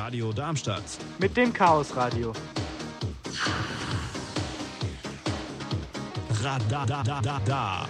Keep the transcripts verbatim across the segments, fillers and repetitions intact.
Radio Darmstadt. Mit dem Chaosradio. Radadadada.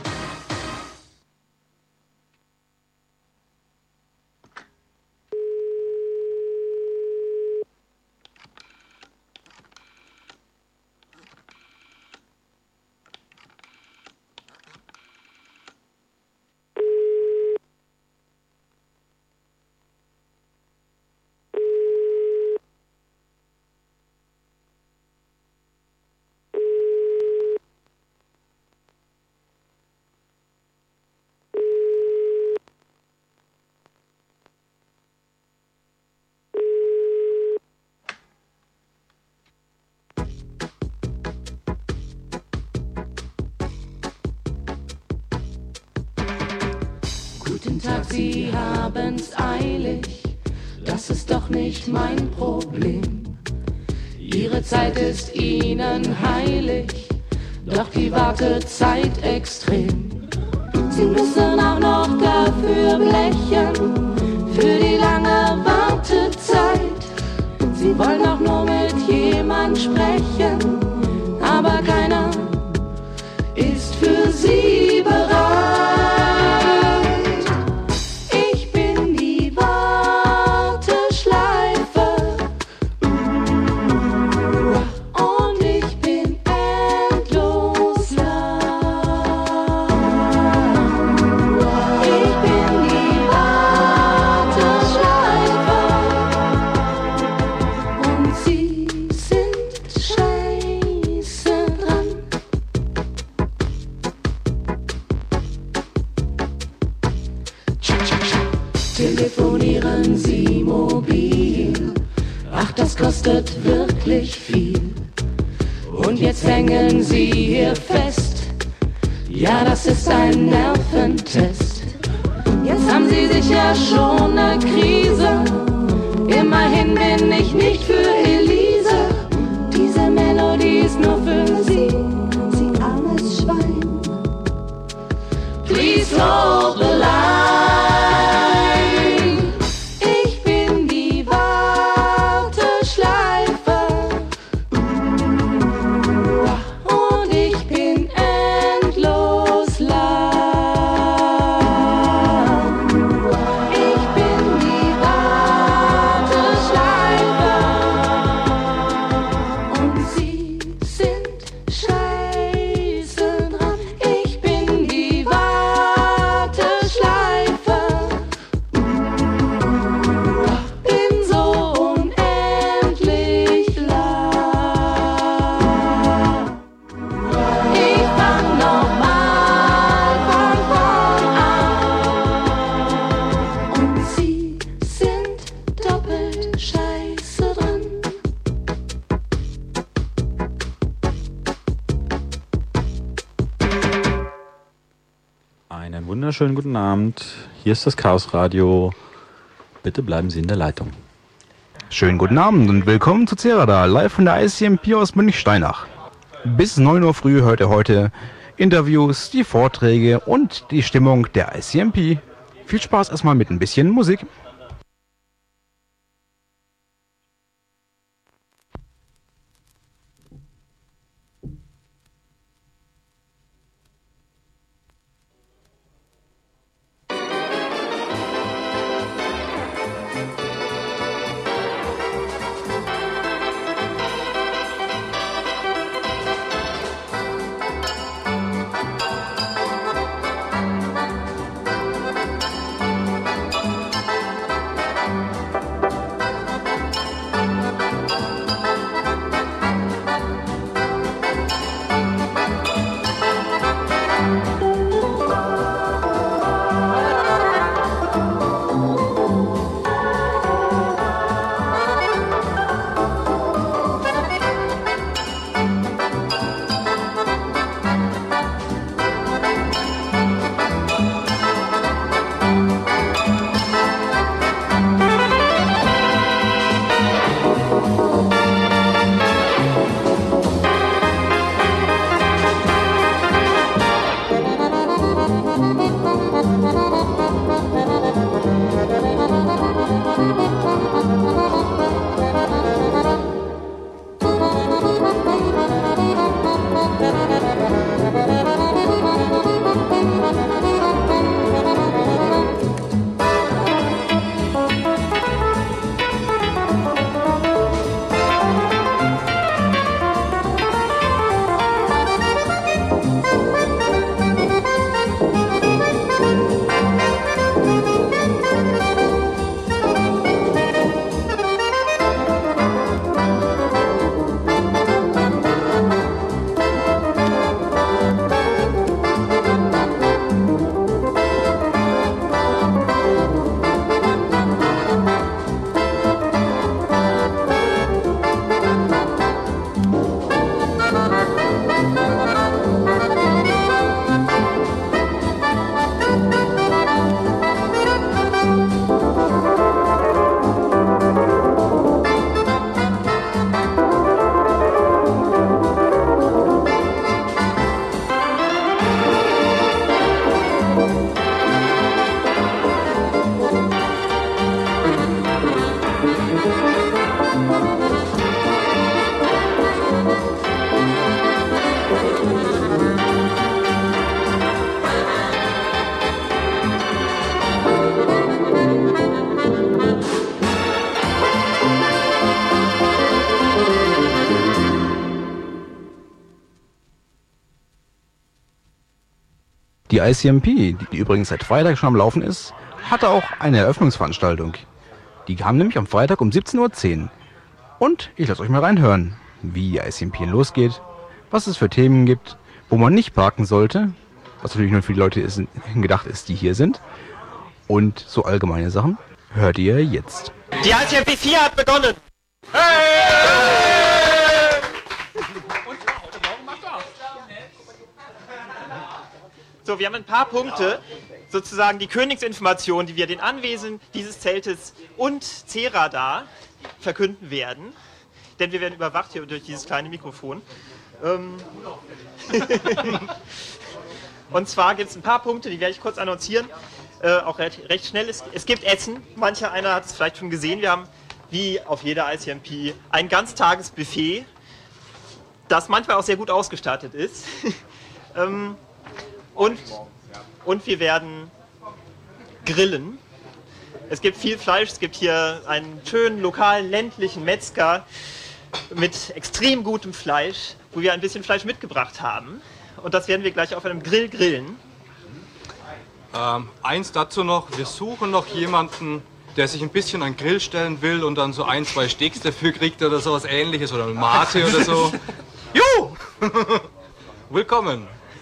Guten Tag, Sie haben's eilig, das ist doch nicht mein Problem. Ihre Zeit ist Ihnen heilig, doch die Wartezeit extrem. Sie müssen auch noch dafür blechen, für die lange Wartezeit. Sie wollen auch nur mit jemand sprechen, aber keiner ist für Sie bereit. Telefonieren Sie mobil, ach das kostet wirklich viel. Und jetzt hängen Sie hier fest, ja das ist ein Nerventest. Jetzt haben Sie sicher schon eine Krise, immerhin bin ich nicht für Elise. Diese Melodie ist nur für Sie, Sie armes Schwein. Please hold the line. Schönen guten Abend, hier ist das Chaosradio. Bitte bleiben Sie in der Leitung. Schönen guten Abend und willkommen zu Cerada, live von der I C M P aus Münchsteinach. Bis neun Uhr früh hört ihr heute Interviews, die Vorträge und die Stimmung der I C M P. Viel Spaß erstmal mit ein bisschen Musik. Die I C M P, die übrigens seit Freitag schon am Laufen ist, hatte auch eine Eröffnungsveranstaltung. Die kam nämlich am Freitag um siebzehn Uhr zehn. Und ich lasse euch mal reinhören, wie die I C M P losgeht, was es für Themen gibt, wo man nicht parken sollte, was natürlich nur für die Leute ist, gedacht ist, die hier sind. Und so allgemeine Sachen hört ihr jetzt. Die I C M P vier hat begonnen! So, wir haben ein paar Punkte, sozusagen die Königsinformation, die wir den Anwesenden dieses Zeltes und C-Radar verkünden werden. Denn wir werden überwacht hier durch dieses kleine Mikrofon. Ähm und zwar gibt es ein paar Punkte, die werde ich kurz annoncieren. Äh, auch recht, recht schnell. Es, es gibt Essen. Mancher einer hat es vielleicht schon gesehen. Wir haben, wie auf jeder I C M P, ein Ganztagesbuffet, das manchmal auch sehr gut ausgestattet ist. ähm, und, und wir werden grillen. Es gibt viel Fleisch. Es gibt hier einen schönen lokalen ländlichen Metzger mit extrem gutem Fleisch, wo wir ein bisschen Fleisch mitgebracht haben. Und das werden wir gleich auf einem Grill grillen. Ähm, eins dazu noch, wir suchen noch jemanden, der sich ein bisschen an den Grill stellen will und dann so ein, zwei Steaks dafür kriegt oder sowas ähnliches oder eine Mate oder so. Juhu! Willkommen!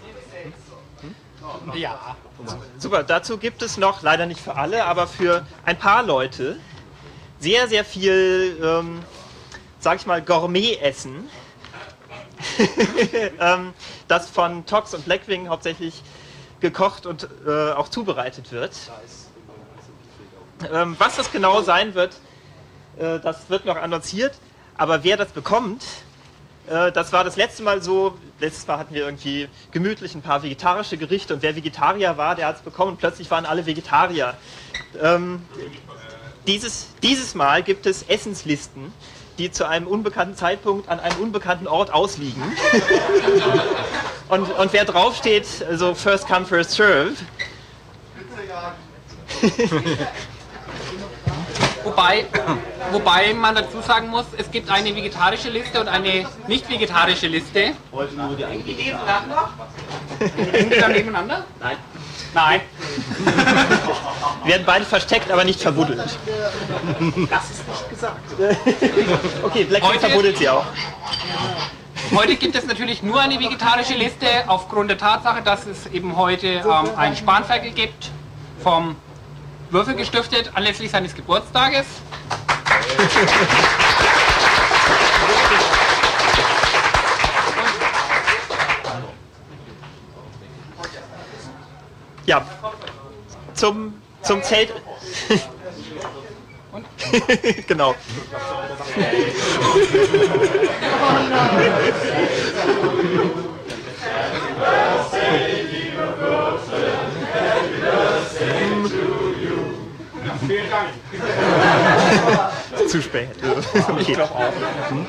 Ja. Super, dazu gibt es noch, leider nicht für alle, aber für ein paar Leute sehr, sehr viel, ähm, sag ich mal, Gourmet-Essen, ähm, das von Tox und Blackwing hauptsächlich gekocht und äh, auch zubereitet wird. Ähm, was das genau sein wird, äh, das wird noch annonciert, aber wer das bekommt, äh, das war das letzte Mal so, letztes Mal hatten wir irgendwie gemütlich ein paar vegetarische Gerichte und wer Vegetarier war, der hat es bekommen und plötzlich waren alle Vegetarier. Ähm, dieses, dieses Mal gibt es Essenslisten, die zu einem unbekannten Zeitpunkt an einem unbekannten Ort ausliegen. Und, und wer draufsteht, also first come, first serve. Wobei, wobei man dazu sagen muss, es gibt eine vegetarische Liste und eine nicht vegetarische Liste. Liegen die dann nebeneinander? Nein. Nein. Werden beide versteckt, aber nicht verbuddelt. Das ist nicht gesagt. Okay, Blackwing verbuddelt sie auch. Heute gibt es natürlich nur eine vegetarische Liste, aufgrund der Tatsache, dass es eben heute ähm, einen Spanferkel gibt, vom Würfel gestiftet, anlässlich seines Geburtstages. Ja, zum, zum Zelt. Und? Genau. Vielen Dank. Zu spät. Okay. Ich glaube auch.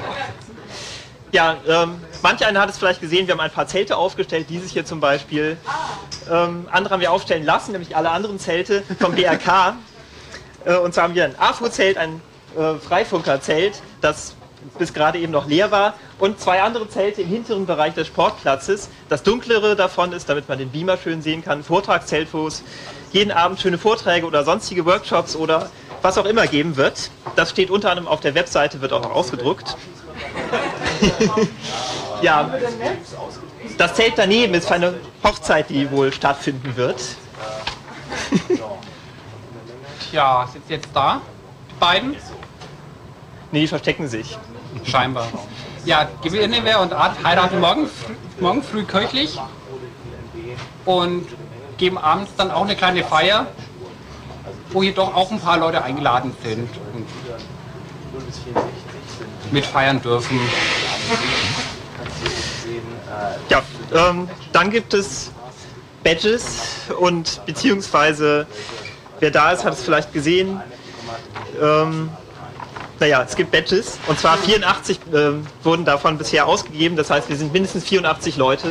Ja, ähm, manch einer hat es vielleicht gesehen, wir haben ein paar Zelte aufgestellt, dieses hier zum Beispiel. Ähm, andere haben wir aufstellen lassen, nämlich alle anderen Zelte vom B R K. Äh, und zwar haben wir ein A F U-Zelt, ein äh, Freifunkerzelt, das bis gerade eben noch leer war, und zwei andere Zelte im hinteren Bereich des Sportplatzes. Das dunklere davon ist, damit man den Beamer schön sehen kann, ein Vortragszelt, wo es jeden Abend schöne Vorträge oder sonstige Workshops oder was auch immer geben wird. Das steht unter anderem auf der Webseite, wird auch noch ausgedruckt. Ja, das Zelt daneben ist für eine Hochzeit, die wohl stattfinden wird. Tja, sind sie jetzt da? Die beiden? Nee, die verstecken sich. Scheinbar. Ja, Gewehr und Art heiraten morgen, fr morgen früh kirchlich und geben abends dann auch eine kleine Feier, wo hier doch auch ein paar Leute eingeladen sind und mitfeiern dürfen. Ja, ähm, dann gibt es Badges und beziehungsweise wer da ist, hat es vielleicht gesehen. Ähm, naja, es gibt Badges und zwar vierundachtzig äh, wurden davon bisher ausgegeben, das heißt wir sind mindestens vierundachtzig Leute.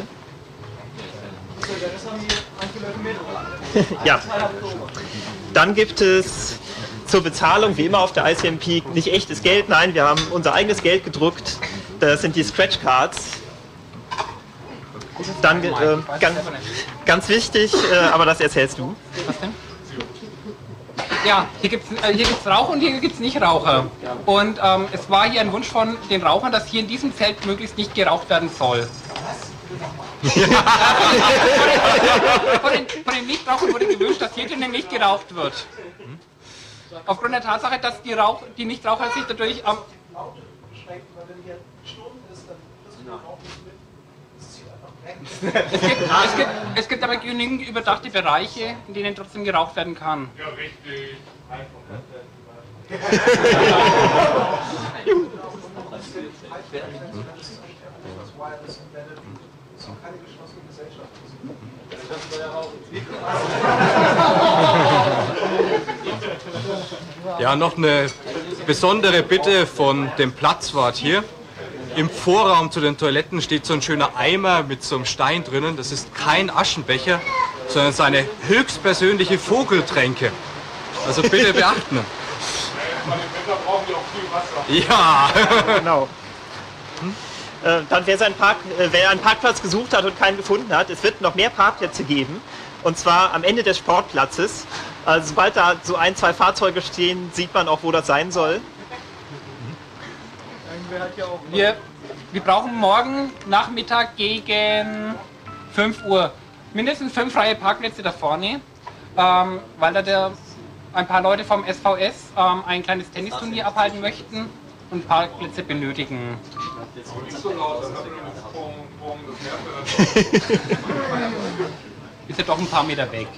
Ja, dann gibt es zur Bezahlung, wie immer auf der I C M P, nicht echtes Geld, nein, wir haben unser eigenes Geld gedruckt, das sind die Scratch Cards. Dann äh, ganz, ganz wichtig, äh, aber das erzählst du. Was denn? Ja, hier gibt es äh, hier gibt's Raucher und hier gibt es nicht Raucher. Und ähm, es war hier ein Wunsch von den Rauchern, dass hier in diesem Zelt möglichst nicht geraucht werden soll. von, den, von, den, von den Nichtrauchern wurde gewünscht, dass hier drinnen nicht geraucht wird. Aufgrund der Tatsache, dass die, Rauch, die Nichtraucher sich dadurch am... Es gibt, es, gibt, es gibt aber genügend überdachte Bereiche, in denen trotzdem geraucht werden kann. Ja, richtig. Ja, noch eine besondere Bitte von dem Platzwart hier. Im Vorraum zu den Toiletten steht so ein schöner Eimer mit so einem Stein drinnen. Das ist kein Aschenbecher, sondern seine höchstpersönliche Vogeltränke. Also bitte beachten. Ja. Genau. Hm? Äh, dann wer, seinen Park, äh, wer einen Parkplatz gesucht hat und keinen gefunden hat, es wird noch mehr Parkplätze geben. Und zwar am Ende des Sportplatzes. Also sobald da so ein, zwei Fahrzeuge stehen, sieht man auch, wo das sein soll. Wir, wir brauchen morgen Nachmittag gegen fünf Uhr mindestens fünf freie Parkplätze da vorne, ähm, weil da der, ein paar Leute vom S V S ähm, ein kleines Tennisturnier abhalten möchten und Parkplätze benötigen. Ist ja doch ein paar Meter weg.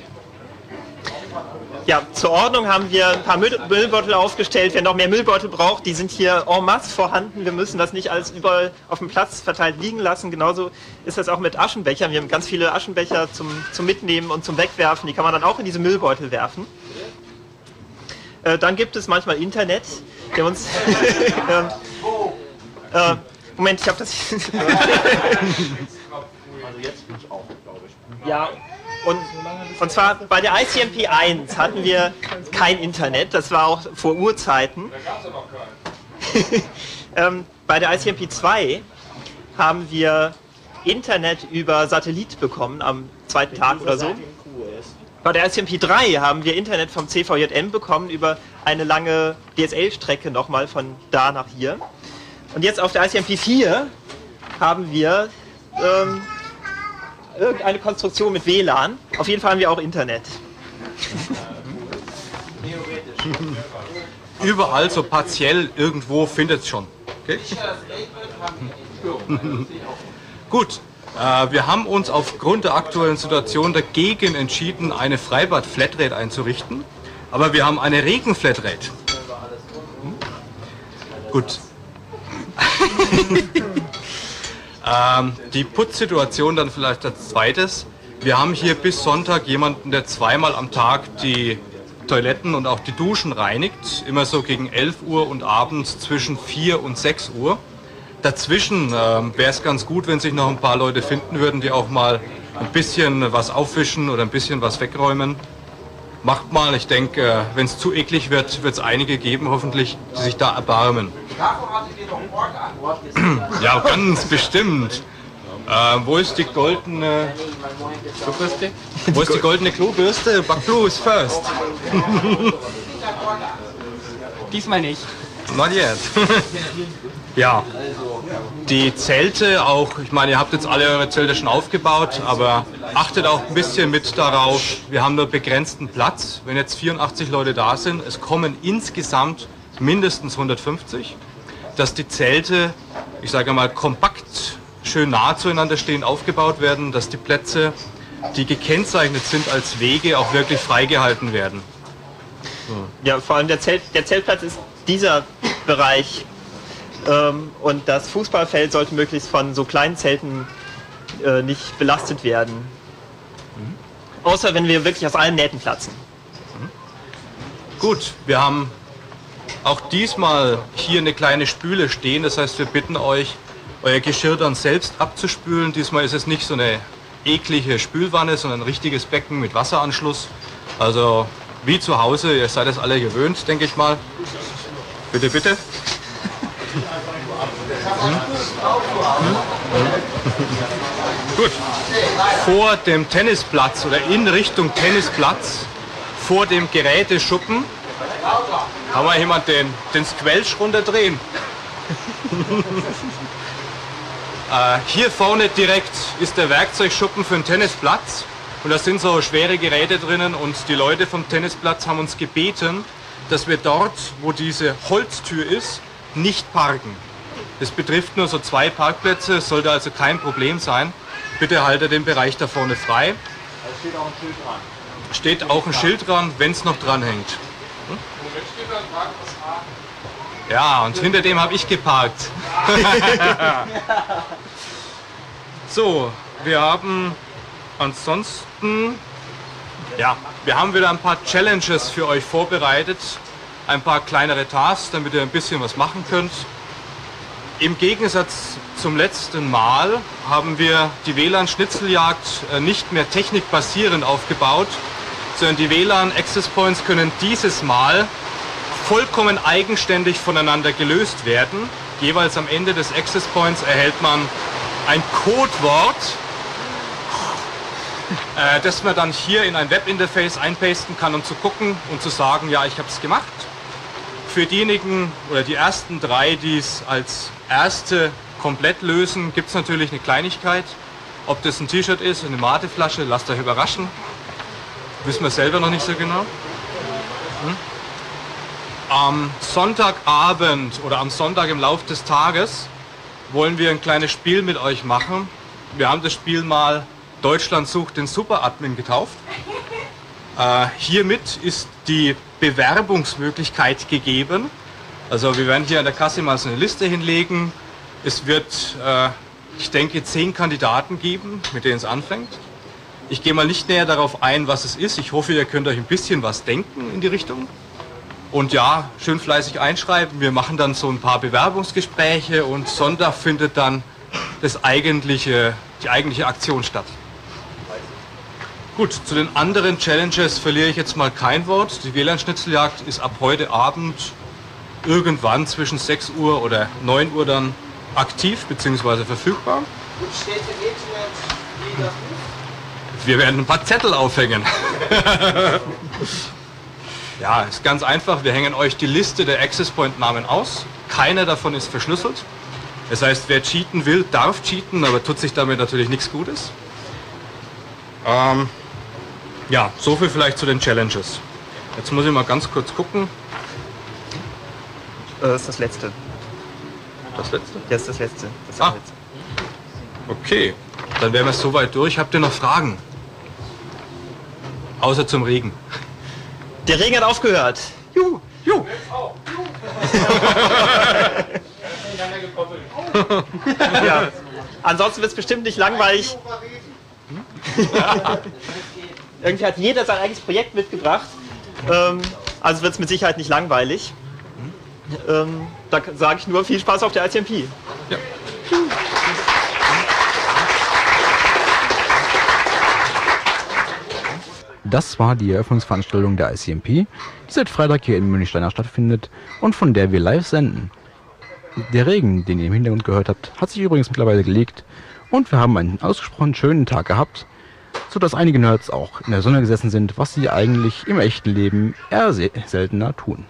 Ja, zur Ordnung haben wir ein paar Müll Müllbeutel aufgestellt. Wer noch mehr Müllbeutel braucht, die sind hier en masse vorhanden. Wir müssen das nicht alles überall auf dem Platz verteilt liegen lassen. Genauso ist das auch mit Aschenbechern. Wir haben ganz viele Aschenbecher zum, zum Mitnehmen und zum Wegwerfen. Die kann man dann auch in diese Müllbeutel werfen. Äh, dann gibt es manchmal Internet. Wir haben uns äh, äh, Moment, ich habe das... Also jetzt bin ich auch, glaube ich. Ja. Und, und zwar bei der I C M P eins hatten wir kein Internet, das war auch vor Urzeiten. Da gab es ja noch keinen. ähm, bei der I C M P zwei haben wir Internet über Satellit bekommen am zweiten Tag oder so. Bei der I C M P drei haben wir Internet vom C V J M bekommen über eine lange D S L-Strecke nochmal von da nach hier. Und jetzt auf der I C M P vier haben wir... Ähm, irgendeine Konstruktion mit W L A N. Auf jeden Fall haben wir auch Internet. Überall so partiell irgendwo findet es schon. Okay? Gut, äh, wir haben uns aufgrund der aktuellen Situation dagegen entschieden, eine Freibad-Flatrate einzurichten. Aber wir haben eine Regen-Flatrate. Hm? Gut. Ähm, die Putzsituation dann vielleicht als zweites. Wir haben hier bis Sonntag jemanden, der zweimal am Tag die Toiletten und auch die Duschen reinigt. Immer so gegen elf Uhr und abends zwischen vier und sechs Uhr. Dazwischen ähm, wäre es ganz gut, wenn sich noch ein paar Leute finden würden, die auch mal ein bisschen was aufwischen oder ein bisschen was wegräumen. Macht mal, ich denke, äh, wenn es zu eklig wird, wird es einige geben, hoffentlich, die sich da erbarmen. Ja, ganz bestimmt. Äh, wo ist die goldene Klobürste? Wo ist die goldene Klobürste? Backblue is first. Diesmal nicht. Not yet. Ja, die Zelte auch, ich meine, ihr habt jetzt alle eure Zelte schon aufgebaut, aber achtet auch ein bisschen mit darauf, wir haben nur begrenzten Platz. Wenn jetzt vierundachtzig Leute da sind, es kommen insgesamt mindestens hundertfünfzig, dass die Zelte, ich sage mal, kompakt, schön nah zueinander stehen, aufgebaut werden, dass die Plätze, die gekennzeichnet sind als Wege, auch wirklich freigehalten werden. Ja, vor allem der, Zelt, der Zeltplatz ist dieser Bereich. Ähm, und das Fußballfeld sollte möglichst von so kleinen Zelten äh, nicht belastet werden. Mhm. Außer wenn wir wirklich aus allen Nähten platzen. Mhm. Gut, wir haben auch diesmal hier eine kleine Spüle stehen. Das heißt, wir bitten euch, euer Geschirr dann selbst abzuspülen. Diesmal ist es nicht so eine eklige Spülwanne, sondern ein richtiges Becken mit Wasseranschluss. Also wie zu Hause, ihr seid es alle gewöhnt, denke ich mal. Bitte, bitte. Hm? Gut. Vor dem Tennisplatz oder in Richtung Tennisplatz, vor dem Geräteschuppen, haben wir jemand den, den Squelch runterdrehen. äh, hier vorne direkt ist der Werkzeugschuppen für den Tennisplatz. Und da sind so schwere Geräte drinnen und die Leute vom Tennisplatz haben uns gebeten, dass wir dort, wo diese Holztür ist, nicht parken. Das betrifft nur so zwei Parkplätze, sollte also kein Problem sein. Bitte halte den Bereich da vorne frei. Da steht auch ein Schild dran. Steht auch ein Schild dran, wenn es noch dran hängt. Hm? Ja, und hinter dem habe ich geparkt. So, wir haben ansonsten, ja, wir haben wieder ein paar Challenges für euch vorbereitet. Ein paar kleinere Tasks, damit ihr ein bisschen was machen könnt. Im Gegensatz zum letzten Mal haben wir die W L A N-Schnitzeljagd nicht mehr technikbasierend aufgebaut, sondern die W L A N-Access Points können dieses Mal vollkommen eigenständig voneinander gelöst werden. Jeweils am Ende des Access Points erhält man ein Codewort, äh, das man dann hier in ein Webinterface einpasten kann, um zu gucken und zu sagen, ja, ich habe es gemacht. Für diejenigen oder die ersten drei, die es als erste komplett lösen, gibt es natürlich eine Kleinigkeit. Ob das ein T-Shirt ist, eine Mateflasche, lasst euch überraschen. Wissen wir selber noch nicht so genau. Hm? Am Sonntagabend oder am Sonntag im Laufe des Tages wollen wir ein kleines Spiel mit euch machen. Wir haben das Spiel mal Deutschland sucht den Super-Admin getauft. Äh, hiermit ist die Bewerbungsmöglichkeit gegeben. Also wir werden hier an der Kasse mal so eine Liste hinlegen. Es wird, äh, ich denke, zehn Kandidaten geben, mit denen es anfängt. Ich gehe mal nicht näher darauf ein, was es ist. Ich hoffe, ihr könnt euch ein bisschen was denken in die Richtung. Und ja, schön fleißig einschreiben. Wir machen dann so ein paar Bewerbungsgespräche und Sonntag findet dann das eigentliche, die eigentliche Aktion statt. Gut, zu den anderen Challenges verliere ich jetzt mal kein Wort. Die W L A N-Schnitzeljagd ist ab heute Abend irgendwann zwischen sechs Uhr oder neun Uhr dann aktiv bzw. verfügbar. Wir werden ein paar Zettel aufhängen. Ja, ist ganz einfach. Wir hängen euch die Liste der Access Point Namen aus. Keiner davon ist verschlüsselt. Das heißt, wer cheaten will, darf cheaten, aber tut sich damit natürlich nichts Gutes. Ähm, ja, so viel vielleicht zu den Challenges. Jetzt muss ich mal ganz kurz gucken. Das ist das letzte. Das letzte? Ja, ist das letzte. Das ah. letzte. Okay, dann wären wir so weit durch. Habt ihr noch Fragen? Außer zum Regen. Der Regen hat aufgehört. Juhu. Juhu. Ja. Ansonsten wird es bestimmt nicht langweilig. Irgendwie hat jeder sein eigenes Projekt mitgebracht. Ähm, also wird es mit Sicherheit nicht langweilig. Ähm, da sage ich nur viel Spaß auf der I C M P. Ja. Das war die Eröffnungsveranstaltung der I C M P, die seit Freitag hier in München-Steinach stattfindet und von der wir live senden. Der Regen, den ihr im Hintergrund gehört habt, hat sich übrigens mittlerweile gelegt und wir haben einen ausgesprochen schönen Tag gehabt, sodass einige Nerds auch in der Sonne gesessen sind, was sie eigentlich im echten Leben eher se- seltener tun.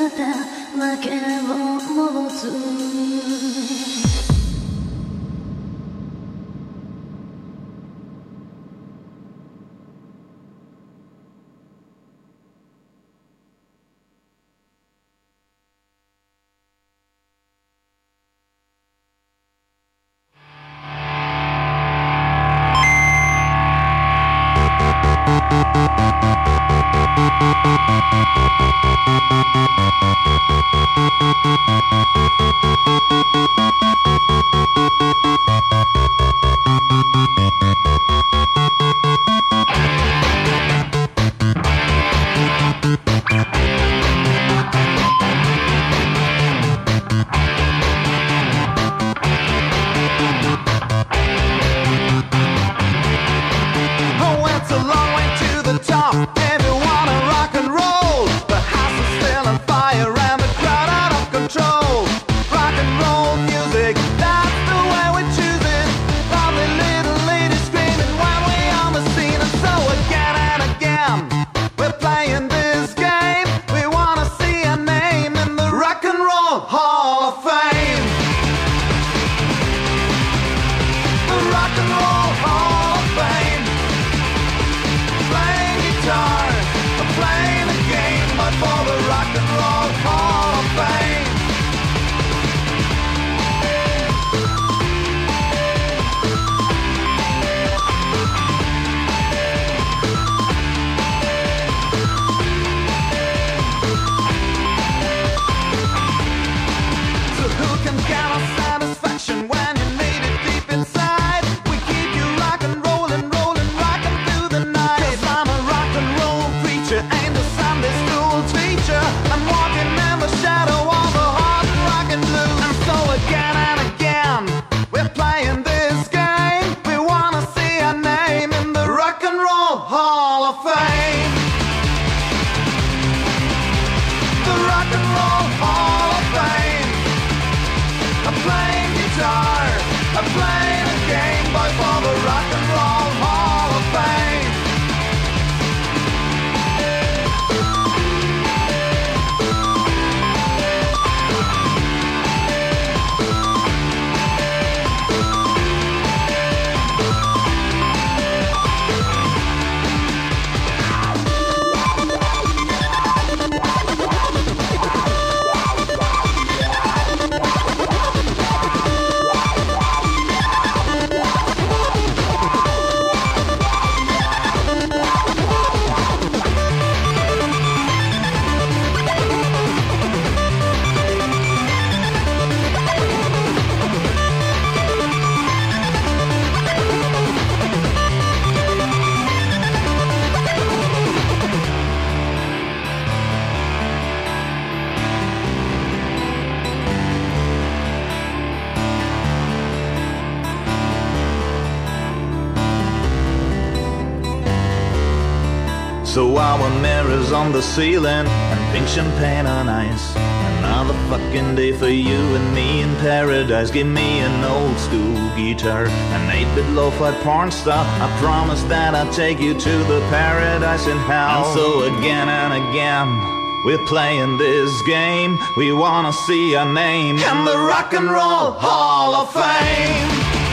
たわけを持つ So our mirrors on the ceiling and pink champagne on ice. Another fucking day for you and me in paradise. Give me an old school guitar, an eight-bit lo-fi porn star. I promise that I'll take you to the paradise in hell. And so again and again we're playing this game. We wanna see our name in the Rock and Roll Hall of Fame.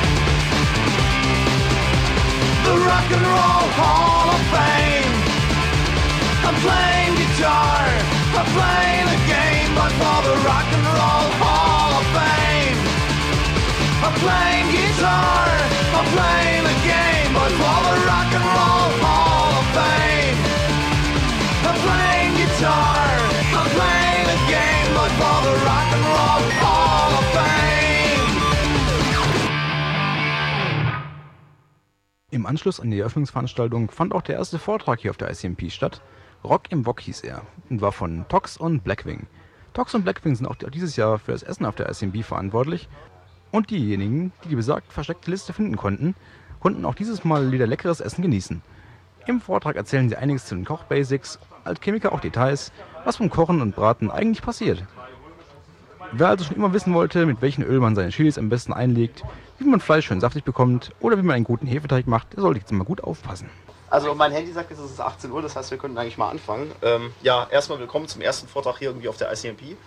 The Rock and Roll Hall of Fame. I'm playing guitar, I'm playing a game, but for the Rock and Roll Hall of Fame. I'm playing guitar, I'm playing a game, but for the Rock and Roll Hall of Fame. I'm playing guitar, I'm playing a game, but for the Rock and Roll Hall of Fame. Im Anschluss an die Eröffnungsveranstaltung fand auch der erste Vortrag hier auf der I C M P statt. Rock im Wok hieß er und war von Tox und Blackwing. Tox und Blackwing sind auch dieses Jahr für das Essen auf der I C M P verantwortlich. Und diejenigen, die die besagte versteckte Liste finden konnten, konnten auch dieses Mal wieder leckeres Essen genießen. Im Vortrag erzählen sie einiges zu den Kochbasics, Alchemiker auch Details, was beim Kochen und Braten eigentlich passiert. Wer also schon immer wissen wollte, mit welchem Öl man seine Chilis am besten einlegt, wie man Fleisch schön saftig bekommt oder wie man einen guten Hefeteig macht, der sollte jetzt mal gut aufpassen. Also mein Handy sagt jetzt, es ist achtzehn Uhr, das heißt, wir könnten eigentlich mal anfangen. Ähm, ja, erstmal willkommen zum ersten Vortrag hier irgendwie auf der I C M P.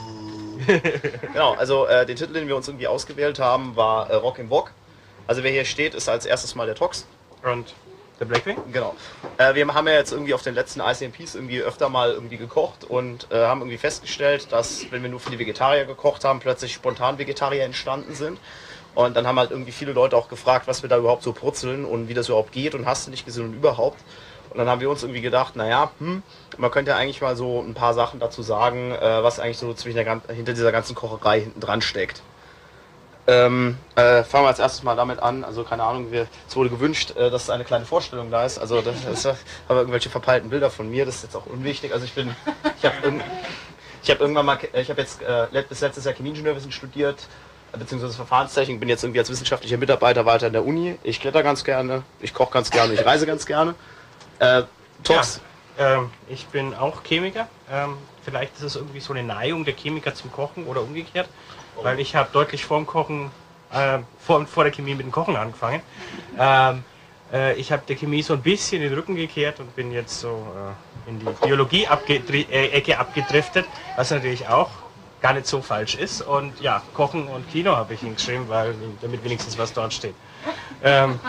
Genau, also äh, den Titel, den wir uns irgendwie ausgewählt haben, war äh, Rock im Wok. Also wer hier steht, ist als erstes mal der Tox. Und der Blackwing? Genau. Äh, wir haben ja jetzt irgendwie auf den letzten I C M Ps irgendwie öfter mal irgendwie gekocht und äh, haben irgendwie festgestellt, dass wenn wir nur für die Vegetarier gekocht haben, plötzlich spontan Vegetarier entstanden sind. Und dann haben halt irgendwie viele Leute auch gefragt, was wir da überhaupt so brutzeln und wie das überhaupt geht und hast du nicht gesehen und überhaupt. Und dann haben wir uns irgendwie gedacht, naja, hm, man könnte ja eigentlich mal so ein paar Sachen dazu sagen, äh, was eigentlich so zwischen der, hinter dieser ganzen Kocherei hinten dran steckt. Ähm, äh, fangen wir als erstes mal damit an, also keine Ahnung, wir, es wurde gewünscht, äh, dass eine kleine Vorstellung da ist, also das, das haben wir irgendwelche verpeilten Bilder von mir, das ist jetzt auch unwichtig, also ich bin, ich habe irgend, ich hab irgendwann mal, ich habe jetzt äh, bis letztes Jahr Chemieingenieurwesen studiert, beziehungsweise Verfahrenstechnik, bin jetzt irgendwie als wissenschaftlicher Mitarbeiter weiter in der Uni, ich kletter ganz gerne, ich koche ganz gerne, ich reise ganz gerne. Äh, Tox? Ja, ähm, ich bin auch Chemiker. Ähm, vielleicht ist es irgendwie so eine Neigung der Chemiker zum Kochen oder umgekehrt, weil ich habe deutlich vor dem Kochen, äh, vor, vor der Chemie mit dem Kochen angefangen. Ähm, äh, ich habe der Chemie so ein bisschen den Rücken gekehrt und bin jetzt so äh, in die Biologie-Ecke äh, abgedriftet, was natürlich auch gar nicht so falsch ist. Und ja, Kochen und Kino habe ich hingeschrieben, weil damit wenigstens was dort steht. Ähm,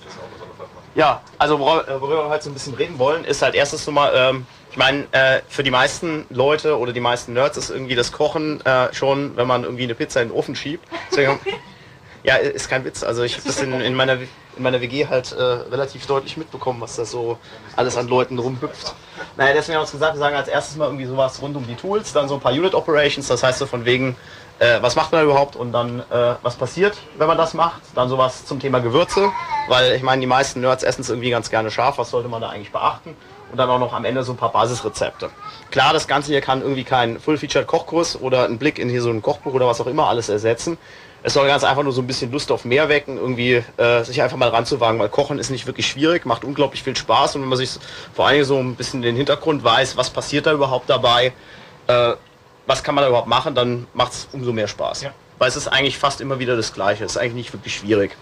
Ja, also worüber wir heute so ein bisschen reden wollen, ist halt erstens nochmal, ähm, ich meine, äh, für die meisten Leute oder die meisten Nerds ist irgendwie das Kochen äh, schon, wenn man irgendwie eine Pizza in den Ofen schiebt. Deswegen, ja, ist kein Witz. Also ich habe das in, in, meiner, in meiner W G halt äh, relativ deutlich mitbekommen, was da so alles an Leuten rumhüpft. Naja, deswegen haben wir uns gesagt, wir sagen als erstes mal irgendwie sowas rund um die Tools, dann so ein paar Unit Operations, das heißt so von wegen, Äh, was macht man da überhaupt und dann äh, was passiert, wenn man das macht. Dann sowas zum Thema Gewürze, weil ich meine, die meisten Nerds essen es irgendwie ganz gerne scharf, was sollte man da eigentlich beachten. Und dann auch noch am Ende so ein paar Basisrezepte. Klar, das Ganze hier kann irgendwie kein Full-Featured-Kochkurs oder ein Blick in hier so ein Kochbuch oder was auch immer alles ersetzen. Es soll ganz einfach nur so ein bisschen Lust auf mehr wecken, irgendwie äh, sich einfach mal ranzuwagen, weil Kochen ist nicht wirklich schwierig, macht unglaublich viel Spaß und wenn man sich vor allem so ein bisschen den Hintergrund weiß, was passiert da überhaupt dabei, äh, was kann man da überhaupt machen, dann macht es umso mehr Spaß. Ja. Weil es ist eigentlich fast immer wieder das Gleiche, es ist eigentlich nicht wirklich schwierig.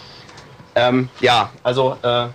Ähm, ja, also äh,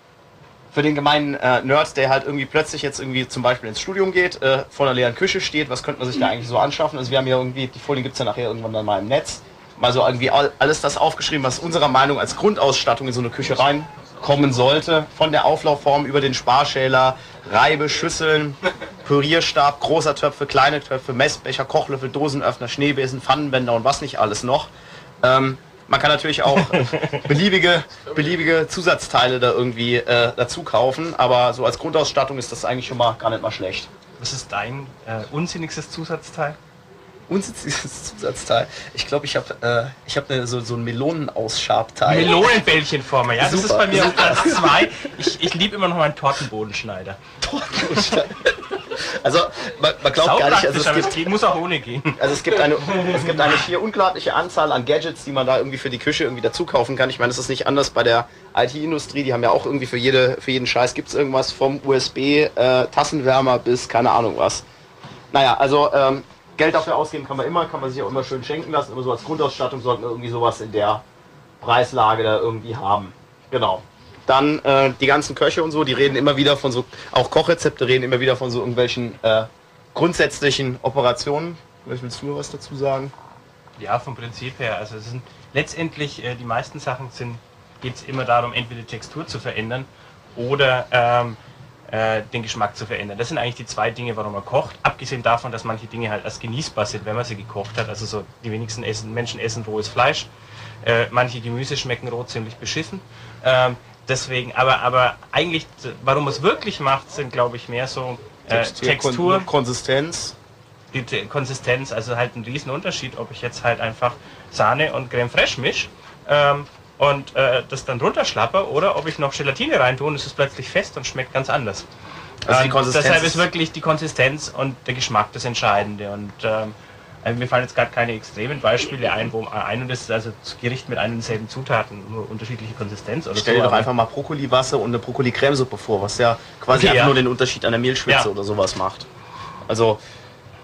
für den gemeinen äh, Nerd, der halt irgendwie plötzlich jetzt irgendwie zum Beispiel ins Studium geht, äh, vor einer leeren Küche steht, was könnte man sich da eigentlich so anschaffen? Also wir haben ja irgendwie, die Folien gibt es ja nachher irgendwann dann mal im Netz, mal so irgendwie all, alles das aufgeschrieben, was unserer Meinung als Grundausstattung in so eine Küche reinkommen sollte. Von der Auflaufform über den Sparschäler, Reibe, Schüsseln, Pürierstab, großer Töpfe, kleine Töpfe, Messbecher, Kochlöffel, Dosenöffner, Schneebesen, Pfannenwender und was nicht alles noch. Ähm, man kann natürlich auch beliebige, beliebige Zusatzteile da irgendwie äh, dazu kaufen, aber so als Grundausstattung ist das eigentlich schon mal gar nicht mal schlecht. Was ist dein äh, unsinnigstes Zusatzteil? Unsinniges Zusatzteil. Ich glaube, ich habe äh, ich hab ne, so, so ein Melonenausschabteil. Melonenbällchenformer, ja, das super, ist bei mir auf Platz zwei. Ich, ich liebe immer noch meinen Tortenbodenschneider. Tortenbodenschneider. Also, man, man glaubt gar nicht, also es gibt, es geht, muss auch ohne gehen. Also es gibt eine, es gibt eine schier unglaubliche Anzahl an Gadgets, die man da irgendwie für die Küche irgendwie dazu kaufen kann. Ich meine, das ist nicht anders bei der I T-Industrie, die haben ja auch irgendwie für jede, für jeden Scheiß gibt es irgendwas vom U S B, äh, Tassenwärmer bis keine Ahnung was. Naja, also ähm, Geld dafür ausgeben kann man immer, kann man sich auch immer schön schenken lassen, aber so als Grundausstattung sollten wir irgendwie sowas in der Preislage da irgendwie haben. Genau. Dann äh, die ganzen Köche und so, die reden immer wieder von so, auch Kochrezepte reden immer wieder von so irgendwelchen äh, grundsätzlichen Operationen. Willst du was dazu sagen? Ja, vom Prinzip her. Also es sind letztendlich, äh, die meisten Sachen sind, geht es immer darum, entweder die Textur zu verändern oder ähm, äh, den Geschmack zu verändern. Das sind eigentlich die zwei Dinge, warum man kocht. Abgesehen davon, dass manche Dinge halt erst genießbar sind, wenn man sie gekocht hat. Also so die wenigsten essen, Menschen essen rohes Fleisch. Äh, manche Gemüse schmecken roh ziemlich beschissen. Ähm, Deswegen, aber, aber eigentlich, warum es wirklich macht, sind, glaube ich, mehr so äh, Textur, Textur, Konsistenz. Die T- Konsistenz, also halt ein riesen Unterschied, ob ich jetzt halt einfach Sahne und Creme Fraiche mische ähm, und äh, das dann runterschlappe oder ob ich noch Gelatine reintue und es ist plötzlich fest und schmeckt ganz anders. Also die Konsistenz deshalb ist wirklich die Konsistenz und der Geschmack das Entscheidende und ähm, Also mir fallen jetzt gerade keine extremen Beispiele ein, wo ein und das ist also das Gericht mit ein und denselben Zutaten, nur unterschiedliche Konsistenz oder Stell so. dir doch einfach mal Brokkoliwasser und eine Brokkoli-Cremesuppe vor, was ja quasi okay, einfach ja. nur den Unterschied an der Mehlschwitze ja. oder sowas macht. Also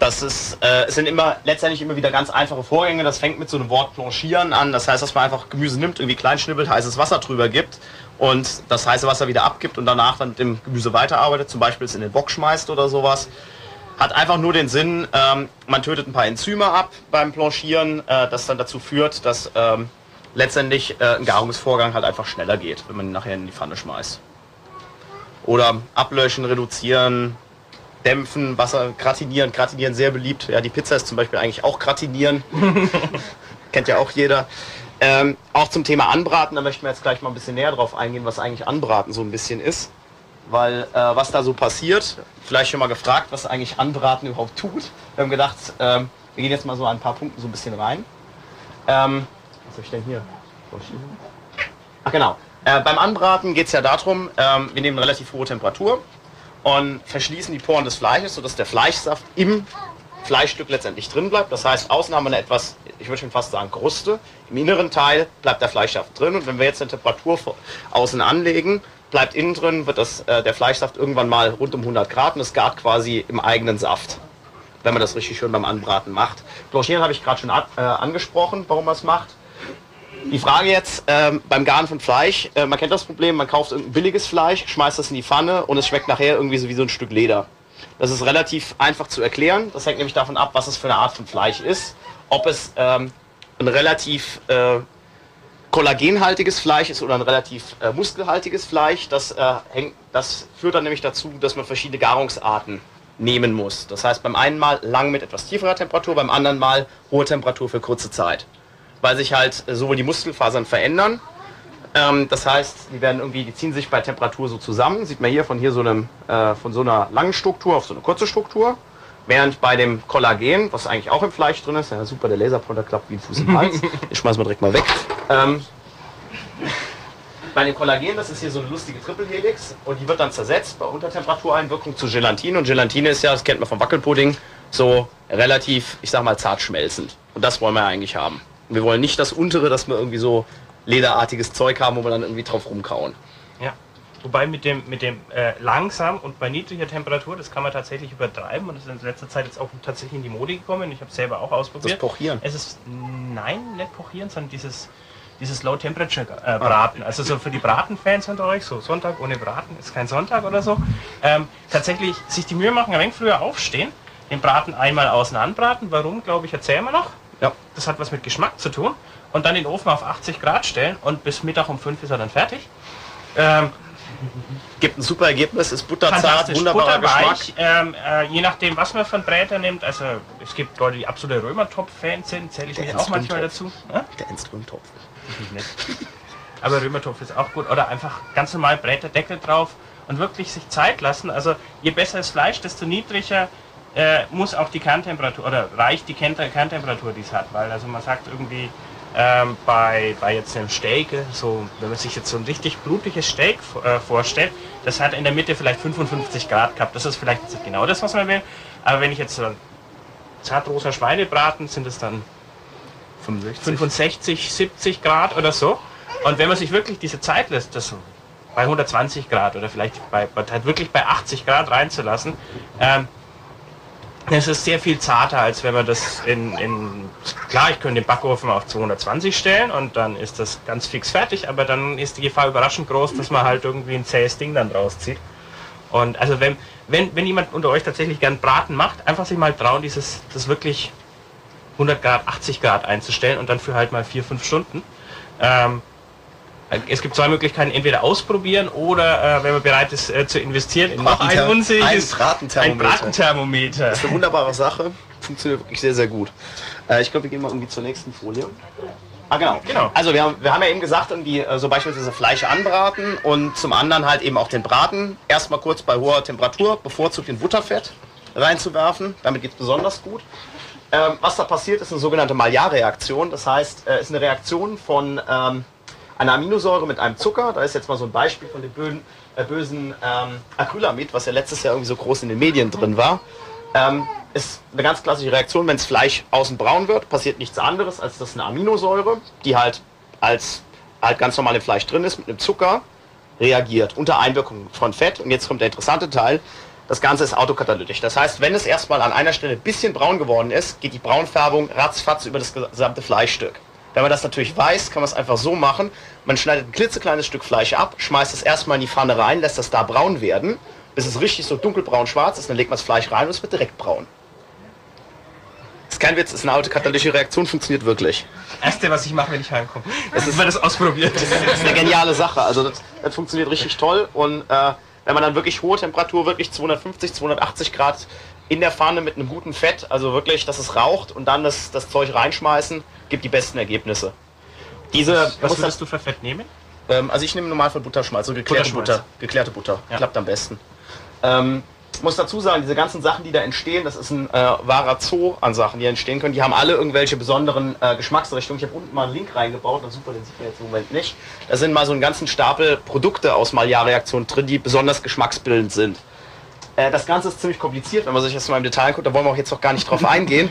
Das ist, äh, es sind immer letztendlich immer wieder ganz einfache Vorgänge. Das fängt mit so einem Wort Blanchieren an. Das heißt, dass man einfach Gemüse nimmt, irgendwie klein schnippelt, heißes Wasser drüber gibt und das heiße Wasser wieder abgibt und danach dann mit dem Gemüse weiterarbeitet, zum Beispiel es in den Wok schmeißt oder sowas. Hat einfach nur den Sinn, ähm, man tötet ein paar Enzyme ab beim Blanchieren, äh, das dann dazu führt, dass ähm, letztendlich äh, ein Garungsvorgang halt einfach schneller geht, wenn man ihn nachher in die Pfanne schmeißt. Oder ablöschen, reduzieren, dämpfen, Wasser, gratinieren, gratinieren sehr beliebt. Ja, die Pizza ist zum Beispiel eigentlich auch gratinieren. Kennt ja auch jeder. Ähm, auch zum Thema Anbraten, da möchten wir jetzt gleich mal ein bisschen näher drauf eingehen, was eigentlich Anbraten so ein bisschen ist. Weil äh, was da so passiert, vielleicht schon mal gefragt, was eigentlich Anbraten überhaupt tut. Wir haben gedacht, ähm, wir gehen jetzt mal so an ein paar Punkten so ein bisschen rein. Ähm, was habe ich denn hier? Ach genau. Äh, beim Anbraten geht es ja darum, ähm, wir nehmen eine relativ hohe Temperatur und verschließen die Poren des Fleisches, sodass der Fleischsaft im Fleischstück letztendlich drin bleibt. Das heißt, außen haben wir eine etwas, ich würde schon fast sagen, Kruste. Im inneren Teil bleibt der Fleischsaft drin und wenn wir jetzt eine Temperatur außen anlegen, bleibt innen drin, wird das, äh, der Fleischsaft irgendwann mal rund um hundert Grad und es gart quasi im eigenen Saft, wenn man das richtig schön beim Anbraten macht. Blanchieren habe ich gerade schon an, äh, angesprochen, warum man es macht. Die Frage jetzt ähm, beim Garen von Fleisch, äh, man kennt das Problem, man kauft irgendein billiges Fleisch, schmeißt das in die Pfanne und es schmeckt nachher irgendwie so wie so ein Stück Leder. Das ist relativ einfach zu erklären, das hängt nämlich davon ab, was es für eine Art von Fleisch ist. Ob es ähm, ein relativ äh, kollagenhaltiges Fleisch ist oder ein relativ äh, muskelhaltiges Fleisch, das, äh, hängt, das führt dann nämlich dazu, dass man verschiedene Garungsarten nehmen muss. Das heißt, beim einen Mal lang mit etwas tieferer Temperatur, beim anderen Mal hohe Temperatur für kurze Zeit. Weil sich halt sowohl die Muskelfasern verändern, ähm, das heißt, die werden irgendwie, die ziehen sich bei Temperatur so zusammen, sieht man hier von hier so einem, äh, von so einer langen Struktur auf so eine kurze Struktur, während bei dem Kollagen, was eigentlich auch im Fleisch drin ist, ja super, der Laserpointer klappt wie ein Fuß im Hals, ich schmeiß mal direkt mal weg. Ähm, bei dem Kollagen, das ist hier so eine lustige Trippelhelix und die wird dann zersetzt bei Untertemperatureinwirkung zu Gelatine und Gelatine ist ja, das kennt man vom Wackelpudding, so relativ, ich sag mal, zart schmelzend und das wollen wir ja eigentlich haben. Wir wollen nicht das untere, dass wir irgendwie so lederartiges Zeug haben, wo wir dann irgendwie drauf rumkauen. Ja, wobei mit dem, mit dem äh, langsam und bei niedriger Temperatur, das kann man tatsächlich übertreiben und das ist in letzter Zeit jetzt auch tatsächlich in die Mode gekommen. Ich habe es selber auch ausprobiert. Das Pochieren? Es ist, nein, nicht Pochieren, sondern dieses, dieses Low Temperature äh, Braten. Also so für die Bratenfans unter euch, so Sonntag ohne Braten ist kein Sonntag oder so. Ähm, tatsächlich sich die Mühe machen, ein wenig früher aufstehen, den Braten einmal außen anbraten. Warum, glaube ich, erzählen wir noch. Ja. Das hat was mit Geschmack zu tun. Und dann den Ofen auf achtzig Grad stellen und bis Mittag um fünf ist er dann fertig. Ähm, Gibt ein super Ergebnis, ist butterzart, wunderbarer Butterweich, ähm, äh, je nachdem, was man von Bräter nimmt. Also es gibt Leute, die absolute Römertopf-Fans sind, zähle ich mich auch manchmal dazu. Ja? Der Enströmtopf. Aber Römertopf ist auch gut. Oder einfach ganz normal Bräterdeckel drauf und wirklich sich Zeit lassen. Also je besser das Fleisch, desto niedriger Äh, muss auch die Kerntemperatur, oder reicht die Kerntemperatur, die es hat, weil also man sagt irgendwie ähm, bei, bei jetzt einem Steak, so, wenn man sich jetzt so ein richtig blutiges Steak äh, vorstellt, das hat in der Mitte vielleicht fünfundfünfzig Grad gehabt, das ist vielleicht nicht genau das, was man will, aber wenn ich jetzt so ein zartrosa Schweinebraten, sind es dann fünfundsechzig, fünfundsechzig, siebzig Grad oder so, und wenn man sich wirklich diese Zeit lässt, das so bei hundertzwanzig Grad oder vielleicht bei, halt wirklich bei achtzig Grad reinzulassen, ähm, es ist sehr viel zarter, als wenn man das in, in... Klar, ich könnte den Backofen auf zweihundertzwanzig stellen und dann ist das ganz fix fertig, aber dann ist die Gefahr überraschend groß, dass man halt irgendwie ein zähes Ding dann rauszieht. Und also wenn, wenn, wenn jemand unter euch tatsächlich gern Braten macht, einfach sich mal trauen, dieses, das wirklich hundert Grad, achtzig Grad einzustellen und dann für halt mal vier, fünf Stunden. Ähm, Es gibt zwei Möglichkeiten, entweder ausprobieren oder, äh, wenn man bereit ist äh, zu investieren, in noch ein unsicheres ein Bratenthermometer. Ein Bratenthermometer. Das ist eine wunderbare Sache, funktioniert wirklich sehr, sehr gut. Äh, ich glaube, wir gehen mal irgendwie zur nächsten Folie. Ah, genau. genau. Also wir haben, wir haben ja eben gesagt, irgendwie äh, so beispielsweise Fleisch anbraten und zum anderen halt eben auch den Braten. Erstmal kurz bei hoher Temperatur, bevorzugt in Butterfett reinzuwerfen. Damit geht es besonders gut. Ähm, was da passiert, ist eine sogenannte Maillard-Reaktion. Das heißt, es äh, ist eine Reaktion von... Ähm, eine Aminosäure mit einem Zucker, da ist jetzt mal so ein Beispiel von dem bösen, äh, bösen ähm, Acrylamid, was ja letztes Jahr irgendwie so groß in den Medien drin war. Ähm, ist eine ganz klassische Reaktion, wenn das Fleisch außen braun wird, passiert nichts anderes, als dass eine Aminosäure, die halt als halt ganz normal im Fleisch drin ist, mit einem Zucker reagiert, unter Einwirkung von Fett. Und jetzt kommt der interessante Teil, Das Ganze ist autokatalytisch. Das heißt, wenn es erstmal an einer Stelle ein bisschen braun geworden ist, geht die Braunfärbung ratzfatz über das gesamte Fleischstück. Wenn man das natürlich weiß, kann man es einfach so machen. Man schneidet ein klitzekleines Stück Fleisch ab, schmeißt es erstmal in die Pfanne rein, lässt das da braun werden, bis es richtig so dunkelbraun-schwarz ist, dann legt man das Fleisch rein und es wird direkt braun. Das ist kein Witz, ist eine autokatalytische Reaktion, funktioniert wirklich. Erste, was ich mache, wenn ich heimkomme. Das ist, wenn das ausprobiert. Das ist eine geniale Sache, also das, das funktioniert richtig toll und äh, wenn man dann wirklich hohe Temperatur, wirklich zweihundertfünfzig, zweihundertachtzig Grad in der Pfanne mit einem guten Fett, also wirklich, dass es raucht und dann das, das Zeug reinschmeißen, gibt die besten Ergebnisse. Diese, was würdest du für Fett nehmen? Ähm, also ich nehme normal von Butterschmalz, so geklärte Butter, geklärte Butter, ja. Klappt am besten. Ähm, ich muss dazu sagen, diese ganzen Sachen, die da entstehen, das ist ein äh, wahrer Zoo an Sachen, die entstehen können. Die haben alle irgendwelche besonderen äh, Geschmacksrichtungen. Ich habe unten mal einen Link reingebaut, na super, den sieht man jetzt im Moment nicht. Da sind mal so einen ganzen Stapel Produkte aus Maillard-Reaktionen drin, die besonders geschmacksbildend sind. Äh, das Ganze ist ziemlich kompliziert, wenn man sich das mal im Detail anguckt, da wollen wir auch jetzt noch gar nicht drauf eingehen.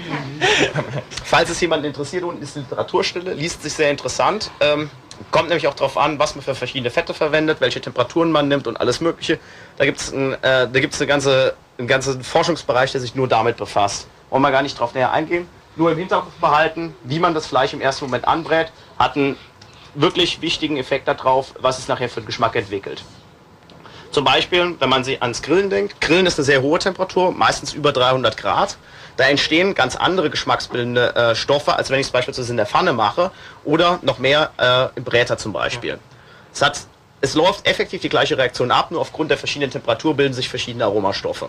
Falls es jemanden interessiert, unten ist die Literaturstelle, liest sich sehr interessant. Ähm, Kommt nämlich auch darauf an, was man für verschiedene Fette verwendet, welche Temperaturen man nimmt und alles Mögliche. Da gibt es ein, äh, da gibt's eine ganze, einen ganzen Forschungsbereich, der sich nur damit befasst. Wollen wir gar nicht drauf näher eingehen. Nur im Hinterkopf behalten, wie man das Fleisch im ersten Moment anbrät, hat einen wirklich wichtigen Effekt darauf, was es nachher für einen Geschmack entwickelt. Zum Beispiel, wenn man sie ans Grillen denkt. Grillen ist eine sehr hohe Temperatur, meistens über dreihundert Grad. Da entstehen ganz andere geschmacksbildende äh, Stoffe, als wenn ich es beispielsweise in der Pfanne mache oder noch mehr äh, im Bräter zum Beispiel. Es, hat, es läuft effektiv die gleiche Reaktion ab, nur aufgrund der verschiedenen Temperatur bilden sich verschiedene Aromastoffe.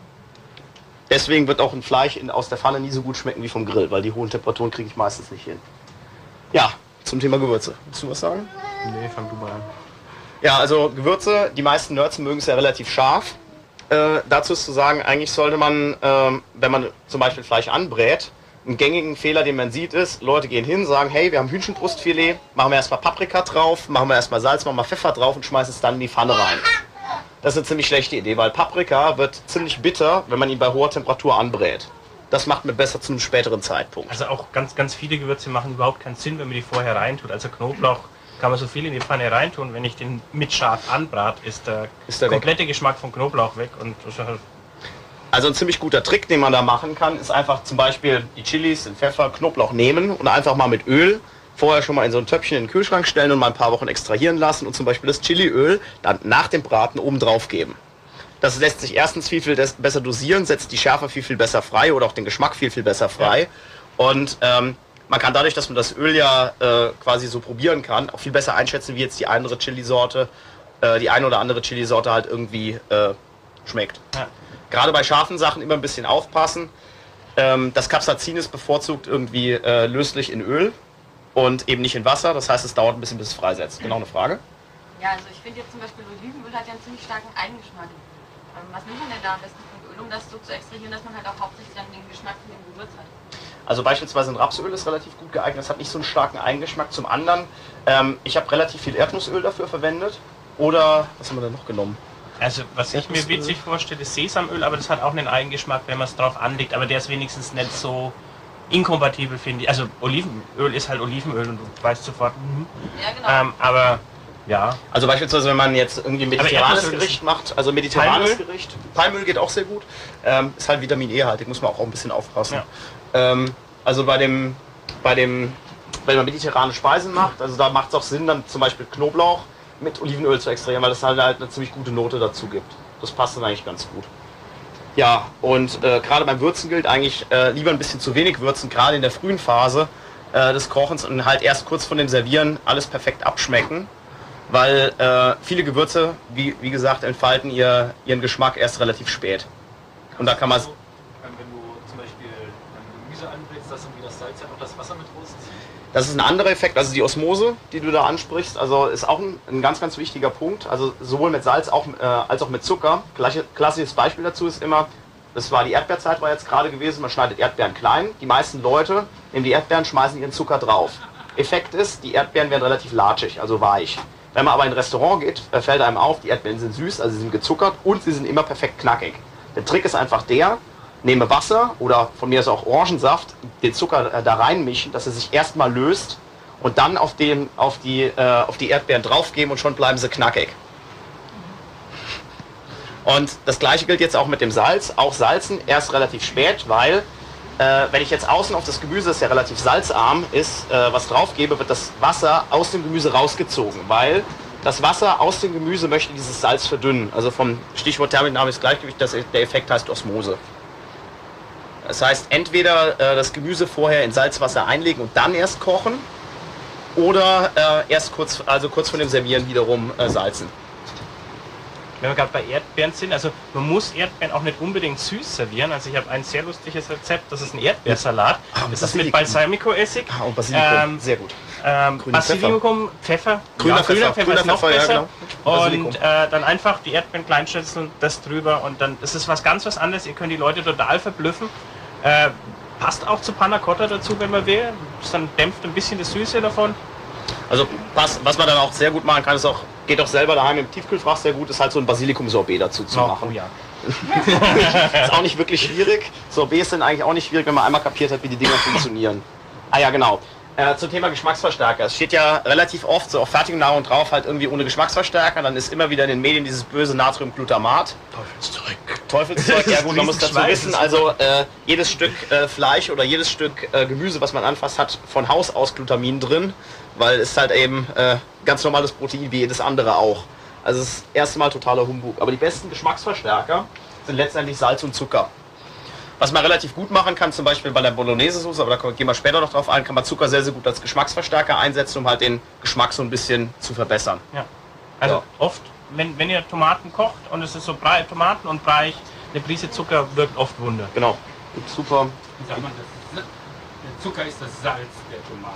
Deswegen wird auch ein Fleisch in, aus der Pfanne nie so gut schmecken wie vom Grill, weil die hohen Temperaturen kriege ich meistens nicht hin. Ja, zum Thema Gewürze. Willst du was sagen? Nee, fang du mal an. Ja, also Gewürze, die meisten Nerds mögen es ja relativ scharf. Äh, dazu ist zu sagen, eigentlich sollte man, ähm, wenn man zum Beispiel Fleisch anbrät, einen gängigen Fehler, den man sieht, ist, Leute gehen hin, sagen, hey, wir haben Hühnchenbrustfilet, machen wir erstmal Paprika drauf, machen wir erstmal Salz, machen wir Pfeffer drauf und schmeißen es dann in die Pfanne rein. Das ist eine ziemlich schlechte Idee, weil Paprika wird ziemlich bitter, wenn man ihn bei hoher Temperatur anbrät. Das macht man besser zu einem späteren Zeitpunkt. Also auch ganz, ganz viele Gewürze machen überhaupt keinen Sinn, wenn man die vorher reintut. Also Knoblauch kann man so viel in die Pfanne reintun, wenn ich den mit scharf anbrate, ist der, ist der komplette weg. Geschmack vom Knoblauch weg. Und also ein ziemlich guter Trick, den man da machen kann, ist einfach zum Beispiel die Chilis, den Pfeffer, Knoblauch nehmen und einfach mal mit Öl vorher schon mal in so ein Töpfchen in den Kühlschrank stellen und mal ein paar Wochen extrahieren lassen und zum Beispiel das Chiliöl dann nach dem Braten oben drauf geben. Das lässt sich erstens viel, viel besser dosieren, setzt die Schärfe viel, viel besser frei oder auch den Geschmack viel, viel besser frei. Ja. Und ähm, man kann dadurch, dass man das Öl ja äh, quasi so probieren kann, auch viel besser einschätzen, wie jetzt die andere Chili-Sorte, äh, die eine oder andere Chili-Sorte halt irgendwie äh, schmeckt. Ja. Gerade bei scharfen Sachen immer ein bisschen aufpassen. Ähm, das Capsaicin ist bevorzugt irgendwie äh, löslich in Öl und eben nicht in Wasser. Das heißt, es dauert ein bisschen, bis es freisetzt. Genau eine Frage? Ja, also ich finde jetzt zum Beispiel Olivenöl hat ja einen ziemlich starken Eigengeschmack. Ähm, was nimmt man denn da am besten von Öl, um das so zu extrahieren, dass man halt auch hauptsächlich dann den Geschmack von dem Gewürz hat? Also beispielsweise ein Rapsöl ist relativ gut geeignet, es hat nicht so einen starken Eigengeschmack. Zum anderen, ähm, ich habe relativ viel Erdnussöl dafür verwendet. Oder, was haben wir denn noch genommen? Also was ich mir witzig vorstelle, ist Sesamöl, aber das hat auch einen Eigengeschmack, wenn man es drauf anlegt. Aber der ist wenigstens nicht so inkompatibel, finde ich. Also Olivenöl ist halt Olivenöl und du weißt sofort, mhm. Ja, genau. Ähm, aber ja. Also beispielsweise, wenn man jetzt irgendwie ein mediterranes Gericht macht, also mediterranes Palmöl? Gericht, Palmöl geht auch sehr gut, ähm, ist halt Vitamin E-haltig, muss man auch, auch ein bisschen aufpassen. Ja. Ähm, also bei dem, bei dem, wenn man mediterrane Speisen macht, also da macht es auch Sinn, dann zum Beispiel Knoblauch mit Olivenöl zu extrahieren, weil das halt, halt eine ziemlich gute Note dazu gibt. Das passt dann eigentlich ganz gut. Ja, und äh, gerade beim Würzen gilt eigentlich äh, lieber ein bisschen zu wenig würzen, gerade in der frühen Phase äh, des Kochens und halt erst kurz von dem Servieren alles perfekt abschmecken, weil äh, viele Gewürze, wie, wie gesagt, entfalten ihr, ihren Geschmack erst relativ spät. Und da kann man... Also, wenn du zum Beispiel Gemüse anbläst, dass irgendwie das Salz ja noch das Wasser mit rauszieht? Das ist ein anderer Effekt, also die Osmose, die du da ansprichst, also ist auch ein, ein ganz, ganz wichtiger Punkt. Also sowohl mit Salz auch, äh, als auch mit Zucker. Gleiche, klassisches Beispiel dazu ist immer, das war die Erdbeerzeit, war jetzt gerade gewesen, man schneidet Erdbeeren klein. Die meisten Leute nehmen die Erdbeeren, schmeißen ihren Zucker drauf. Effekt ist, die Erdbeeren werden relativ latschig, also weich. Wenn man aber in ein Restaurant geht, fällt einem auf, die Erdbeeren sind süß, also sie sind gezuckert und sie sind immer perfekt knackig. Der Trick ist einfach der, nehme Wasser oder von mir ist auch Orangensaft, den Zucker äh, da reinmischen, dass er sich erstmal löst und dann auf, den, auf, die, äh, auf die Erdbeeren draufgeben und schon bleiben sie knackig. Und das gleiche gilt jetzt auch mit dem Salz. Auch Salzen erst relativ spät, weil äh, wenn ich jetzt außen auf das Gemüse, das ja relativ salzarm ist, äh, was drauf gebe, wird das Wasser aus dem Gemüse rausgezogen, weil das Wasser aus dem Gemüse möchte dieses Salz verdünnen. Also vom Stichwort thermodynamisches Gleichgewicht, das, der Effekt heißt Osmose. Das heißt, entweder äh, das Gemüse vorher in Salzwasser einlegen und dann erst kochen oder äh, erst kurz, also kurz vor dem Servieren wiederum äh, salzen. Wenn wir gerade bei Erdbeeren sind, also man muss Erdbeeren auch nicht unbedingt süß servieren. Also ich habe ein sehr lustiges Rezept, das ist ein Erdbeersalat. Ah, das ist mit Balsamico-Essig. Ah, und Basilikum, ähm, sehr gut. Ähm, Basilikum, Pfeffer, grüner ja, grüner Pfeffer, Pfeffer grüner ist noch Pfeffer, ja, besser. genau. Und äh, dann einfach die Erdbeeren kleinschnitzeln, das drüber und dann, das ist was ganz was anderes. Ihr könnt die Leute total verblüffen. Äh, passt auch zu Panna Cotta dazu, wenn man will. Das dann dämpft ein bisschen die Süße davon. Also was, was man dann auch sehr gut machen kann, ist auch, geht auch selber daheim im Tiefkühlfach sehr gut, ist halt so ein Basilikum-Sorbet dazu zu Oh, machen. oh ja. Ist auch nicht wirklich schwierig. Sorbets sind eigentlich auch nicht schwierig, wenn man einmal kapiert hat, wie die Dinger funktionieren. Ah ja, genau. Äh, zum Thema Geschmacksverstärker. Es steht ja relativ oft so auf Fertignahrung drauf, halt irgendwie ohne Geschmacksverstärker. Dann ist immer wieder in den Medien dieses böse Natriumglutamat. Teufelszeug. Teufelszeug, ja gut, man muss dazu wissen, also äh, jedes Stück äh, Fleisch oder jedes Stück äh, Gemüse, was man anfasst, hat von Haus aus Glutamin drin, weil es halt eben äh, ganz normales Protein wie jedes andere auch. Also es ist erstmal totaler Humbug. Aber die besten Geschmacksverstärker sind letztendlich Salz und Zucker. Was man relativ gut machen kann, zum Beispiel bei der Bolognese-Soße, aber da gehen wir später noch drauf ein, kann man Zucker sehr, sehr gut als Geschmacksverstärker einsetzen, um halt den Geschmack so ein bisschen zu verbessern. Ja. Also Ja. oft, wenn, wenn ihr Tomaten kocht und es ist so Brei, Tomaten und Brei, eine Prise Zucker wirkt oft Wunder. Genau. Gibt super. Wie sagt man das? Der Zucker ist das Salz der Tomate.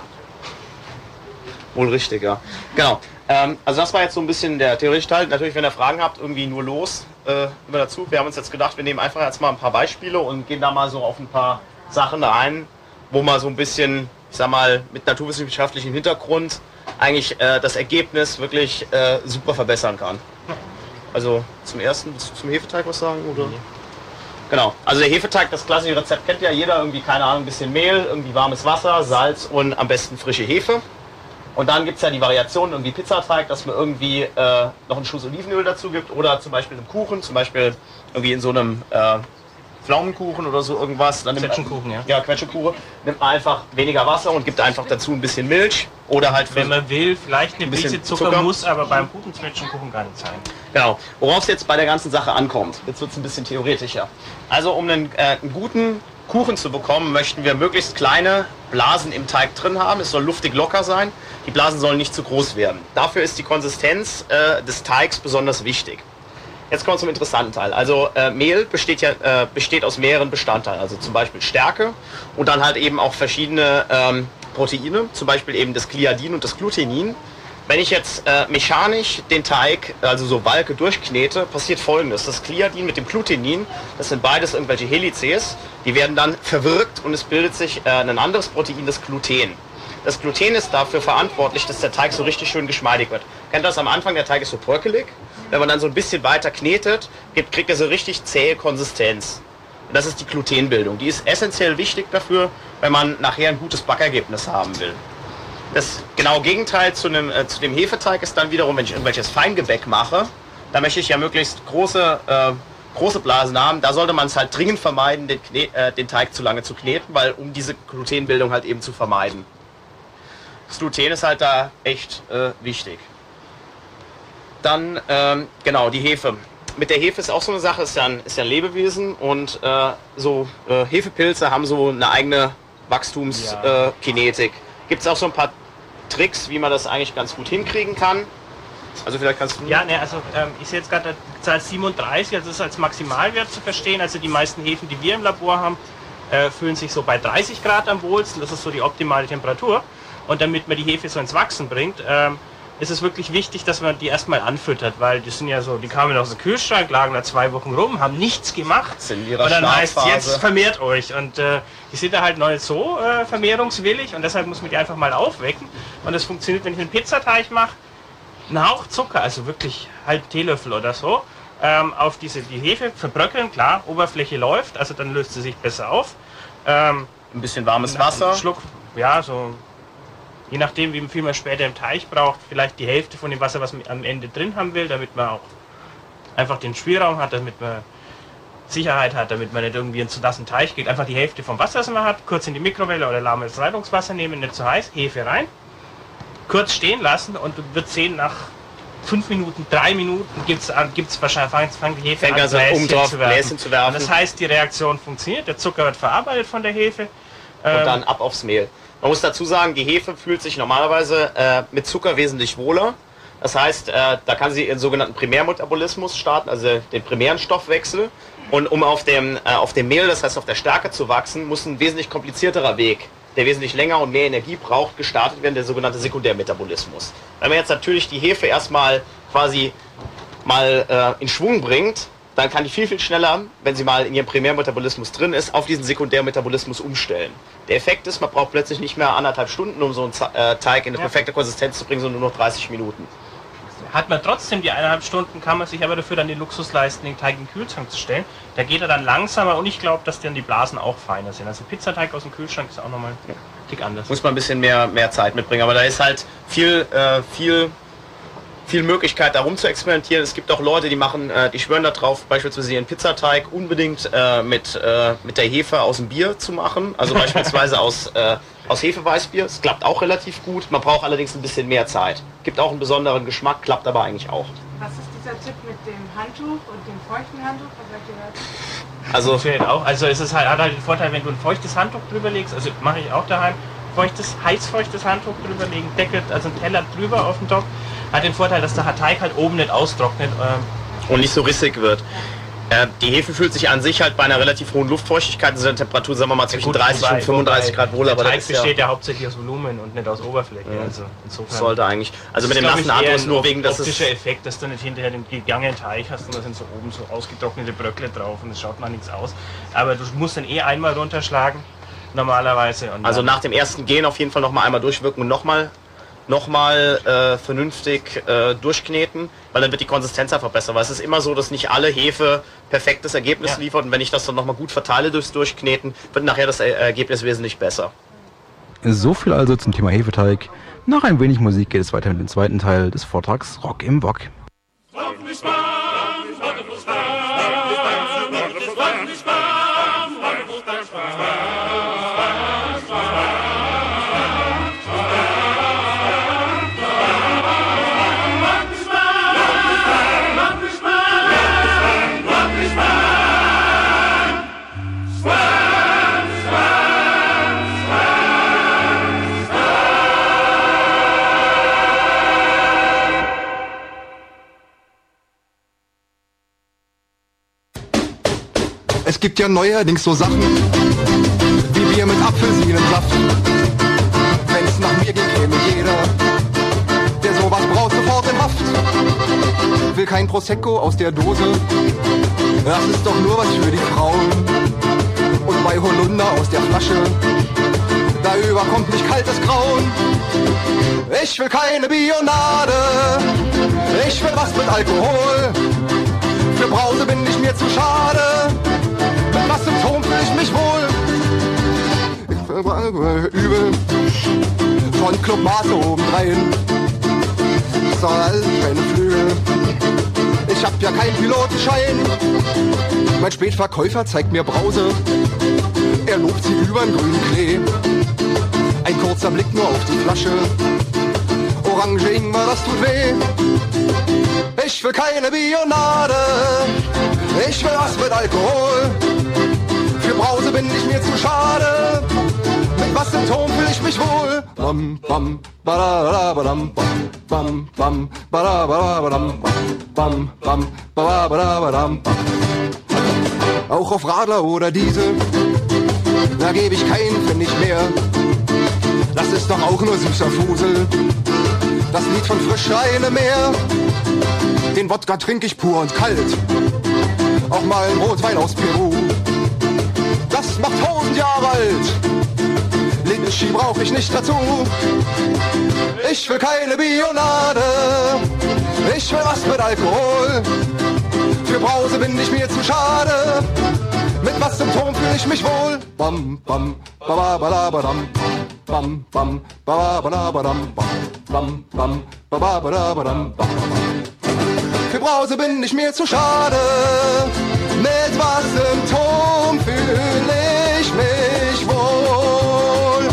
Wohl richtig, ja. Genau. Ähm, also das war jetzt so ein bisschen der theoretische Teil. Natürlich, wenn ihr Fragen habt, irgendwie nur los, äh, immer dazu. Wir haben uns jetzt gedacht, wir nehmen einfach jetzt mal ein paar Beispiele und gehen da mal so auf ein paar Sachen ein, wo man so ein bisschen, ich sag mal, mit naturwissenschaftlichem Hintergrund eigentlich äh, das Ergebnis wirklich äh, super verbessern kann. Also zum ersten, willst du zum Hefeteig was sagen? Oder? Genau, also der Hefeteig, das klassische Rezept kennt ja jeder, irgendwie, keine Ahnung, ein bisschen Mehl, irgendwie warmes Wasser, Salz und am besten frische Hefe. Und dann gibt es ja die Variation, irgendwie Pizzateig, dass man irgendwie äh, noch einen Schuss Olivenöl dazu gibt oder zum Beispiel einen Kuchen, zum Beispiel irgendwie in so einem äh, Pflaumenkuchen oder so irgendwas. Dann Quetschekuchen, ja. Ja, Quetschekuchen. Nimmt man einfach weniger Wasser und gibt einfach dazu ein bisschen Milch oder halt für Wenn man will, vielleicht eine ein bisschen Prise Zucker, Zucker. muss aber beim guten Quetschekuchen gar nicht sein. Genau, worauf es jetzt bei der ganzen Sache ankommt. Jetzt wird es ein bisschen theoretischer. Also um einen, äh, einen guten Kuchen zu bekommen, möchten wir möglichst kleine Blasen im Teig drin haben. Es soll luftig locker sein. Die Blasen sollen nicht zu groß werden. Dafür ist die Konsistenz äh, des Teigs besonders wichtig. Jetzt kommen wir zum interessanten Teil. Also äh, Mehl besteht ja äh, besteht aus mehreren Bestandteilen. Also zum Beispiel Stärke und dann halt eben auch verschiedene ähm, Proteine, zum Beispiel eben das Gliadin und das Glutenin. Wenn ich jetzt äh, mechanisch den Teig, also so Walke durchknete, passiert Folgendes. Das Gliadin mit dem Glutenin, das sind beides irgendwelche Helices, die werden dann verwirkt und es bildet sich äh, ein anderes Protein, das Gluten. Das Gluten ist dafür verantwortlich, dass der Teig so richtig schön geschmeidig wird. Kennt das am Anfang, der Teig ist so bröckelig. Wenn man dann so ein bisschen weiter knetet, gibt, kriegt er so richtig zähe Konsistenz. Und das ist die Glutenbildung. Die ist essentiell wichtig dafür, wenn man nachher ein gutes Backergebnis haben will. Das genaue Gegenteil zu, einem, äh, zu dem Hefeteig ist dann wiederum, wenn ich irgendwelches Feingebäck mache, da möchte ich ja möglichst große, äh, große Blasen haben. Da sollte man es halt dringend vermeiden, den, Kne äh, den Teig zu lange zu kneten, weil um diese Glutenbildung halt eben zu vermeiden. Das Gluten ist halt da echt äh, wichtig. Dann, ähm, genau, die Hefe. Mit der Hefe ist auch so eine Sache, ist ja ein, ist ja ein Lebewesen und äh, so äh, Hefepilze haben so eine eigene Wachstumskinetik. Äh, Gibt es auch so ein paar Tricks, wie man das eigentlich ganz gut hinkriegen kann? Also vielleicht kannst du... Ja, ne, also ähm, ich sehe jetzt gerade die Zahl siebenunddreißig, also das ist als Maximalwert zu verstehen. Also die meisten Hefen, die wir im Labor haben, äh, fühlen sich so bei dreißig Grad am wohlsten. Das ist so die optimale Temperatur. Und damit man die Hefe so ins Wachsen bringt, ähm, ist es wirklich wichtig, dass man die erstmal anfüttert, weil die sind ja so, die kamen aus dem Kühlschrank, lagen da zwei Wochen rum, haben nichts gemacht. Sind in ihrer und dann heißt Schlafphase. jetzt vermehrt euch. Und äh, die sind da halt noch nicht so äh, vermehrungswillig und deshalb muss man die einfach mal aufwecken. Und das funktioniert, wenn ich einen Pizzateig mache, einen Hauch Zucker, also wirklich halb Teelöffel oder so, ähm, auf diese die Hefe verbröckeln, klar, Oberfläche läuft, also dann löst sie sich besser auf. Ähm, ein bisschen warmes Wasser. Einen Schluck, ja, so. Je nachdem, wie viel man später im Teig braucht, vielleicht die Hälfte von dem Wasser, was man am Ende drin haben will, damit man auch einfach den Spielraum hat, damit man Sicherheit hat, damit man nicht irgendwie in zu nassen Teich geht. Einfach die Hälfte vom Wasser, das man hat, kurz in die Mikrowelle oder lahmes Leitungswasser nehmen, nicht zu heiß, Hefe rein, kurz stehen lassen und du wirst sehen, nach fünf Minuten, drei Minuten gibt's an, gibt's wahrscheinlich, fangen die Hefe Fängt an, also Bläschen, um drauf zu werfen. Bläschen zu werfen. Und das heißt, die Reaktion funktioniert, der Zucker wird verarbeitet von der Hefe. Und ähm, dann ab aufs Mehl. Man muss dazu sagen, die Hefe fühlt sich normalerweise äh, mit Zucker wesentlich wohler. Das heißt, äh, da kann sie ihren sogenannten Primärmetabolismus starten, also den primären Stoffwechsel. Und um auf dem, äh, auf dem Mehl, das heißt auf der Stärke zu wachsen, muss ein wesentlich komplizierterer Weg, der wesentlich länger und mehr Energie braucht, gestartet werden, der sogenannte Sekundärmetabolismus. Wenn man jetzt natürlich die Hefe erstmal quasi mal äh, in Schwung bringt, dann kann die viel, viel schneller, wenn sie mal in ihrem Primärmetabolismus drin ist, auf diesen Sekundärmetabolismus umstellen. Der Effekt ist, man braucht plötzlich nicht mehr anderthalb Stunden, um so einen äh, Teig in eine perfekte Konsistenz zu bringen, sondern nur noch dreißig Minuten. Hat man trotzdem die eineinhalb Stunden, kann man sich aber dafür dann den Luxus leisten, den Teig in den Kühlschrank zu stellen. Da geht er dann langsamer und ich glaube, dass dann die Blasen auch feiner sind. Also Pizzateig aus dem Kühlschrank ist auch nochmal ein Tick anders. Muss man ein bisschen mehr, mehr Zeit mitbringen, aber da ist halt viel, äh, viel, viel Möglichkeit, da rum zu experimentieren. Es gibt auch Leute, die machen, äh, die schwören da drauf, beispielsweise ihren Pizzateig unbedingt äh, mit, äh, mit der Hefe aus dem Bier zu machen. Also beispielsweise aus, äh, aus Hefeweißbier. Es klappt auch relativ gut. Man braucht allerdings ein bisschen mehr Zeit. Gibt auch einen besonderen Geschmack, klappt aber eigentlich auch. Was ist dieser Tipp mit dem Handtuch und dem feuchten Handtuch? Was sagt ihr dazu? Also, funktioniert auch. Also es ist halt, hat halt den Vorteil, wenn du ein feuchtes Handtuch drüber legst, also mache ich auch daheim, feuchtes, heißfeuchtes Handtuch drüber legen, Deckel, also einen Teller drüber auf den Topf, hat den Vorteil, dass der Teig halt oben nicht austrocknet. Ähm, und nicht so rissig wird. Äh, die Hefe fühlt sich an sich halt bei einer relativ hohen Luftfeuchtigkeit, also eine Temperatur, sagen wir mal, zwischen gut, dreißig wobei, und fünfunddreißig Grad wohl. Der Aber Teig das besteht ja, ja hauptsächlich aus Volumen und nicht aus Oberfläche. Ja. Also insofern sollte eigentlich. Also mit das dem ist, nassen Handtuch eher ist nur wegen, dass es optischer Effekt, dass du nicht hinterher den gegangenen Teig hast und da sind so oben so ausgetrocknete Bröckle drauf und es schaut mal nichts aus. Aber du musst dann eh einmal runterschlagen, normalerweise. Und also nach dem ersten Gehen auf jeden Fall nochmal einmal durchwirken und nochmal nochmal äh, vernünftig äh, durchkneten, weil dann wird die Konsistenz einfach besser. Weil es ist immer so, dass nicht alle Hefe perfektes Ergebnis Ja. liefert und wenn ich das dann nochmal gut verteile durchs Durchkneten, wird nachher das er Ergebnis wesentlich besser. So viel also zum Thema Hefeteig. Nach ein wenig Musik geht es weiter mit dem zweiten Teil des Vortrags Rock im Wok. Es gibt ja neuerdings so Sachen, wie Bier mit Apfelsinensaft. Wenn's nach mir ging, käme jeder, der sowas braut, sofort in Haft. Will kein Prosecco aus der Dose, das ist doch nur was für die Frauen. Und bei Holunder aus der Flasche, da überkommt mich kaltes Grauen. Ich will keine Bionade, ich will was mit Alkohol. Für Brause bin ich mir zu schade, mit was im Ton fühl ich mich wohl. Ich will übel, von Club Maße obendrein. So, alles keine Flügel, ich hab ja keinen Pilotenschein. Mein Spätverkäufer zeigt mir Brause, er lobt sie übern grünen Klee. Ein kurzer Blick nur auf die Flasche, Orange Ingwer, das tut weh. Ich will keine Bionade, ich will was mit Alkohol. Für Brause bin ich mir zu schade, mit was im Ton fühl ich mich wohl. Bam, bam, badabadabadam, bam, bam, bam, badabadabadam, bam, bam, badabadabadam, bam. Auch auf Radler oder Diesel, da gebe ich keinen Pfennig mehr. Das ist doch auch nur süßer Fusel, das Lied von Frischweine mehr. Den Wodka trinke ich pur und kalt, auch mal ein Rotwein aus Peru. Das macht tausend Jahre alt, Litchi brauch ich nicht dazu. Ich will keine Bionade, ich will was mit Alkohol. Für Brause bin ich mir zu schade, mit was im Ton fühl ich mich wohl. Bam, bam, bababadabadam, bam, bam, bababadabadam, bam, bam, bababadabadam, bam. Für Brause bin ich mir zu schade. Mit was Symptom fühl ich mich wohl.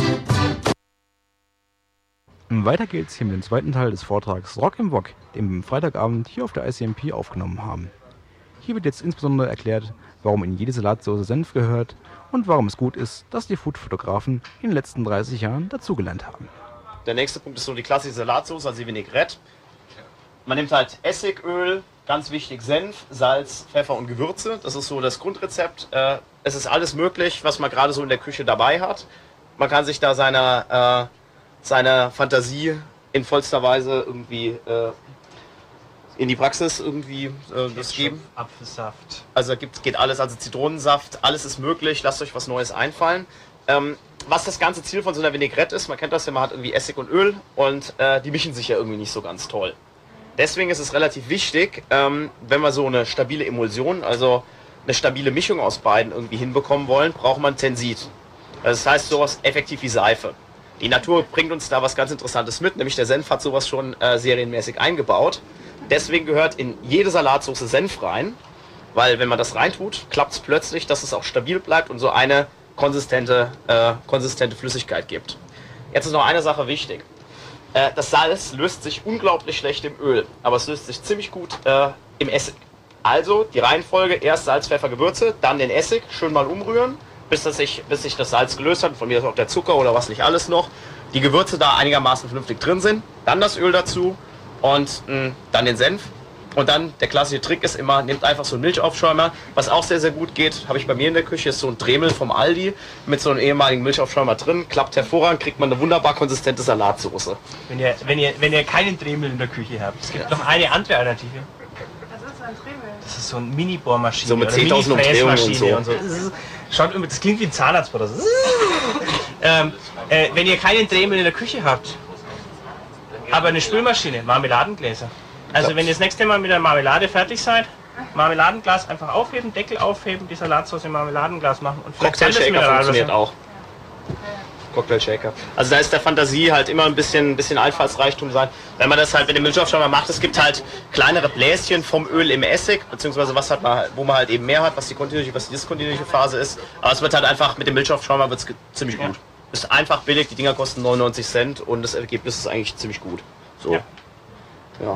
Weiter geht's hier mit dem zweiten Teil des Vortrags Rock im Wok, den wir am Freitagabend hier auf der I C M P aufgenommen haben. Hier wird jetzt insbesondere erklärt, warum in jede Salatsauce Senf gehört und warum es gut ist, dass die Food-Fotografen in den letzten dreißig Jahren dazugelernt haben. Der nächste Punkt ist so die klassische Salatsauce, also die Vinaigrette. Man nimmt halt Essigöl, ganz wichtig Senf, Salz, Pfeffer und Gewürze. Das ist so das Grundrezept. Äh, es ist alles möglich, was man gerade so in der Küche dabei hat. Man kann sich da seiner, äh, seiner Fantasie in vollster Weise irgendwie äh, in die Praxis irgendwie äh, das geben. Apfelsaft. Also gibt, geht alles, also Zitronensaft, alles ist möglich. Lasst euch was Neues einfallen. Ähm, was das ganze Ziel von so einer Vinaigrette ist, man kennt das ja, man hat irgendwie Essig und Öl und äh, die mischen sich ja irgendwie nicht so ganz toll. Deswegen ist es relativ wichtig, ähm, wenn wir so eine stabile Emulsion, also eine stabile Mischung aus beiden irgendwie hinbekommen wollen, braucht man Tensid. Das heißt sowas effektiv wie Seife. Die Natur bringt uns da was ganz Interessantes mit, nämlich der Senf hat sowas schon äh, serienmäßig eingebaut. Deswegen gehört in jede Salatsauce Senf rein, weil wenn man das reintut, klappt es plötzlich, dass es auch stabil bleibt und so eine konsistente, äh, konsistente Flüssigkeit gibt. Jetzt ist noch eine Sache wichtig. Äh, das Salz löst sich unglaublich schlecht im Öl, aber es löst sich ziemlich gut äh, im Essig. Also die Reihenfolge, erst Salz, Pfeffer, Gewürze, dann den Essig, schön mal umrühren, bis, das sich, bis sich das Salz gelöst hat, von mir ist auch der Zucker oder was nicht alles noch. Die Gewürze da einigermaßen vernünftig drin sind, dann das Öl dazu und mh, dann den Senf. Und dann, der klassische Trick ist immer, nehmt einfach so einen Milchaufschäumer. Was auch sehr, sehr gut geht, habe ich bei mir in der Küche, ist so ein Dremel vom Aldi mit so einem ehemaligen Milchaufschäumer drin. Klappt hervorragend, kriegt man eine wunderbar konsistente Salatsauce. Wenn ihr, wenn ihr, wenn ihr keinen Dremel in der Küche habt, es gibt noch eine andere Alternative. Was ist so ein Dremel? Das ist so eine Mini-Bohrmaschine. So mit zehntausend Umdrehungen und so. und so. Das ist, schaut, das klingt wie ein Zahnarztbohrer. ähm, äh, wenn ihr keinen Dremel in der Küche habt, aber eine Spülmaschine, Marmeladengläser. Also wenn ihr das nächste Mal mit der Marmelade fertig seid, Marmeladenglas einfach aufheben, Deckel aufheben, die Salatsauce im Marmeladenglas machen und Cocktail-Shaker funktioniert auch. Cocktail-Shaker. Also da ist der Fantasie halt immer ein bisschen, ein bisschen Einfallsreichtum sein. Wenn man das halt mit dem Milchaufschäumer macht, es gibt halt kleinere Bläschen vom Öl im Essig, beziehungsweise was hat man, wo man halt eben mehr hat, was die kontinuierliche, was die diskontinuierliche Phase ist. Aber es wird halt einfach, mit dem Milchaufschäumer wird es ziemlich gut. Ist einfach billig, die Dinger kosten neunundneunzig Cent und das Ergebnis ist eigentlich ziemlich gut. So. Ja. Ja.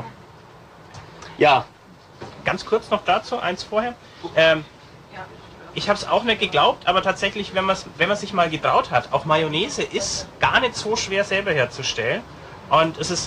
Ja. Ganz kurz noch dazu, eins vorher. Ähm, ich habe es auch nicht geglaubt, aber tatsächlich, wenn, wenn man sich mal getraut hat, auch Mayonnaise ist gar nicht so schwer selber herzustellen. Und es ist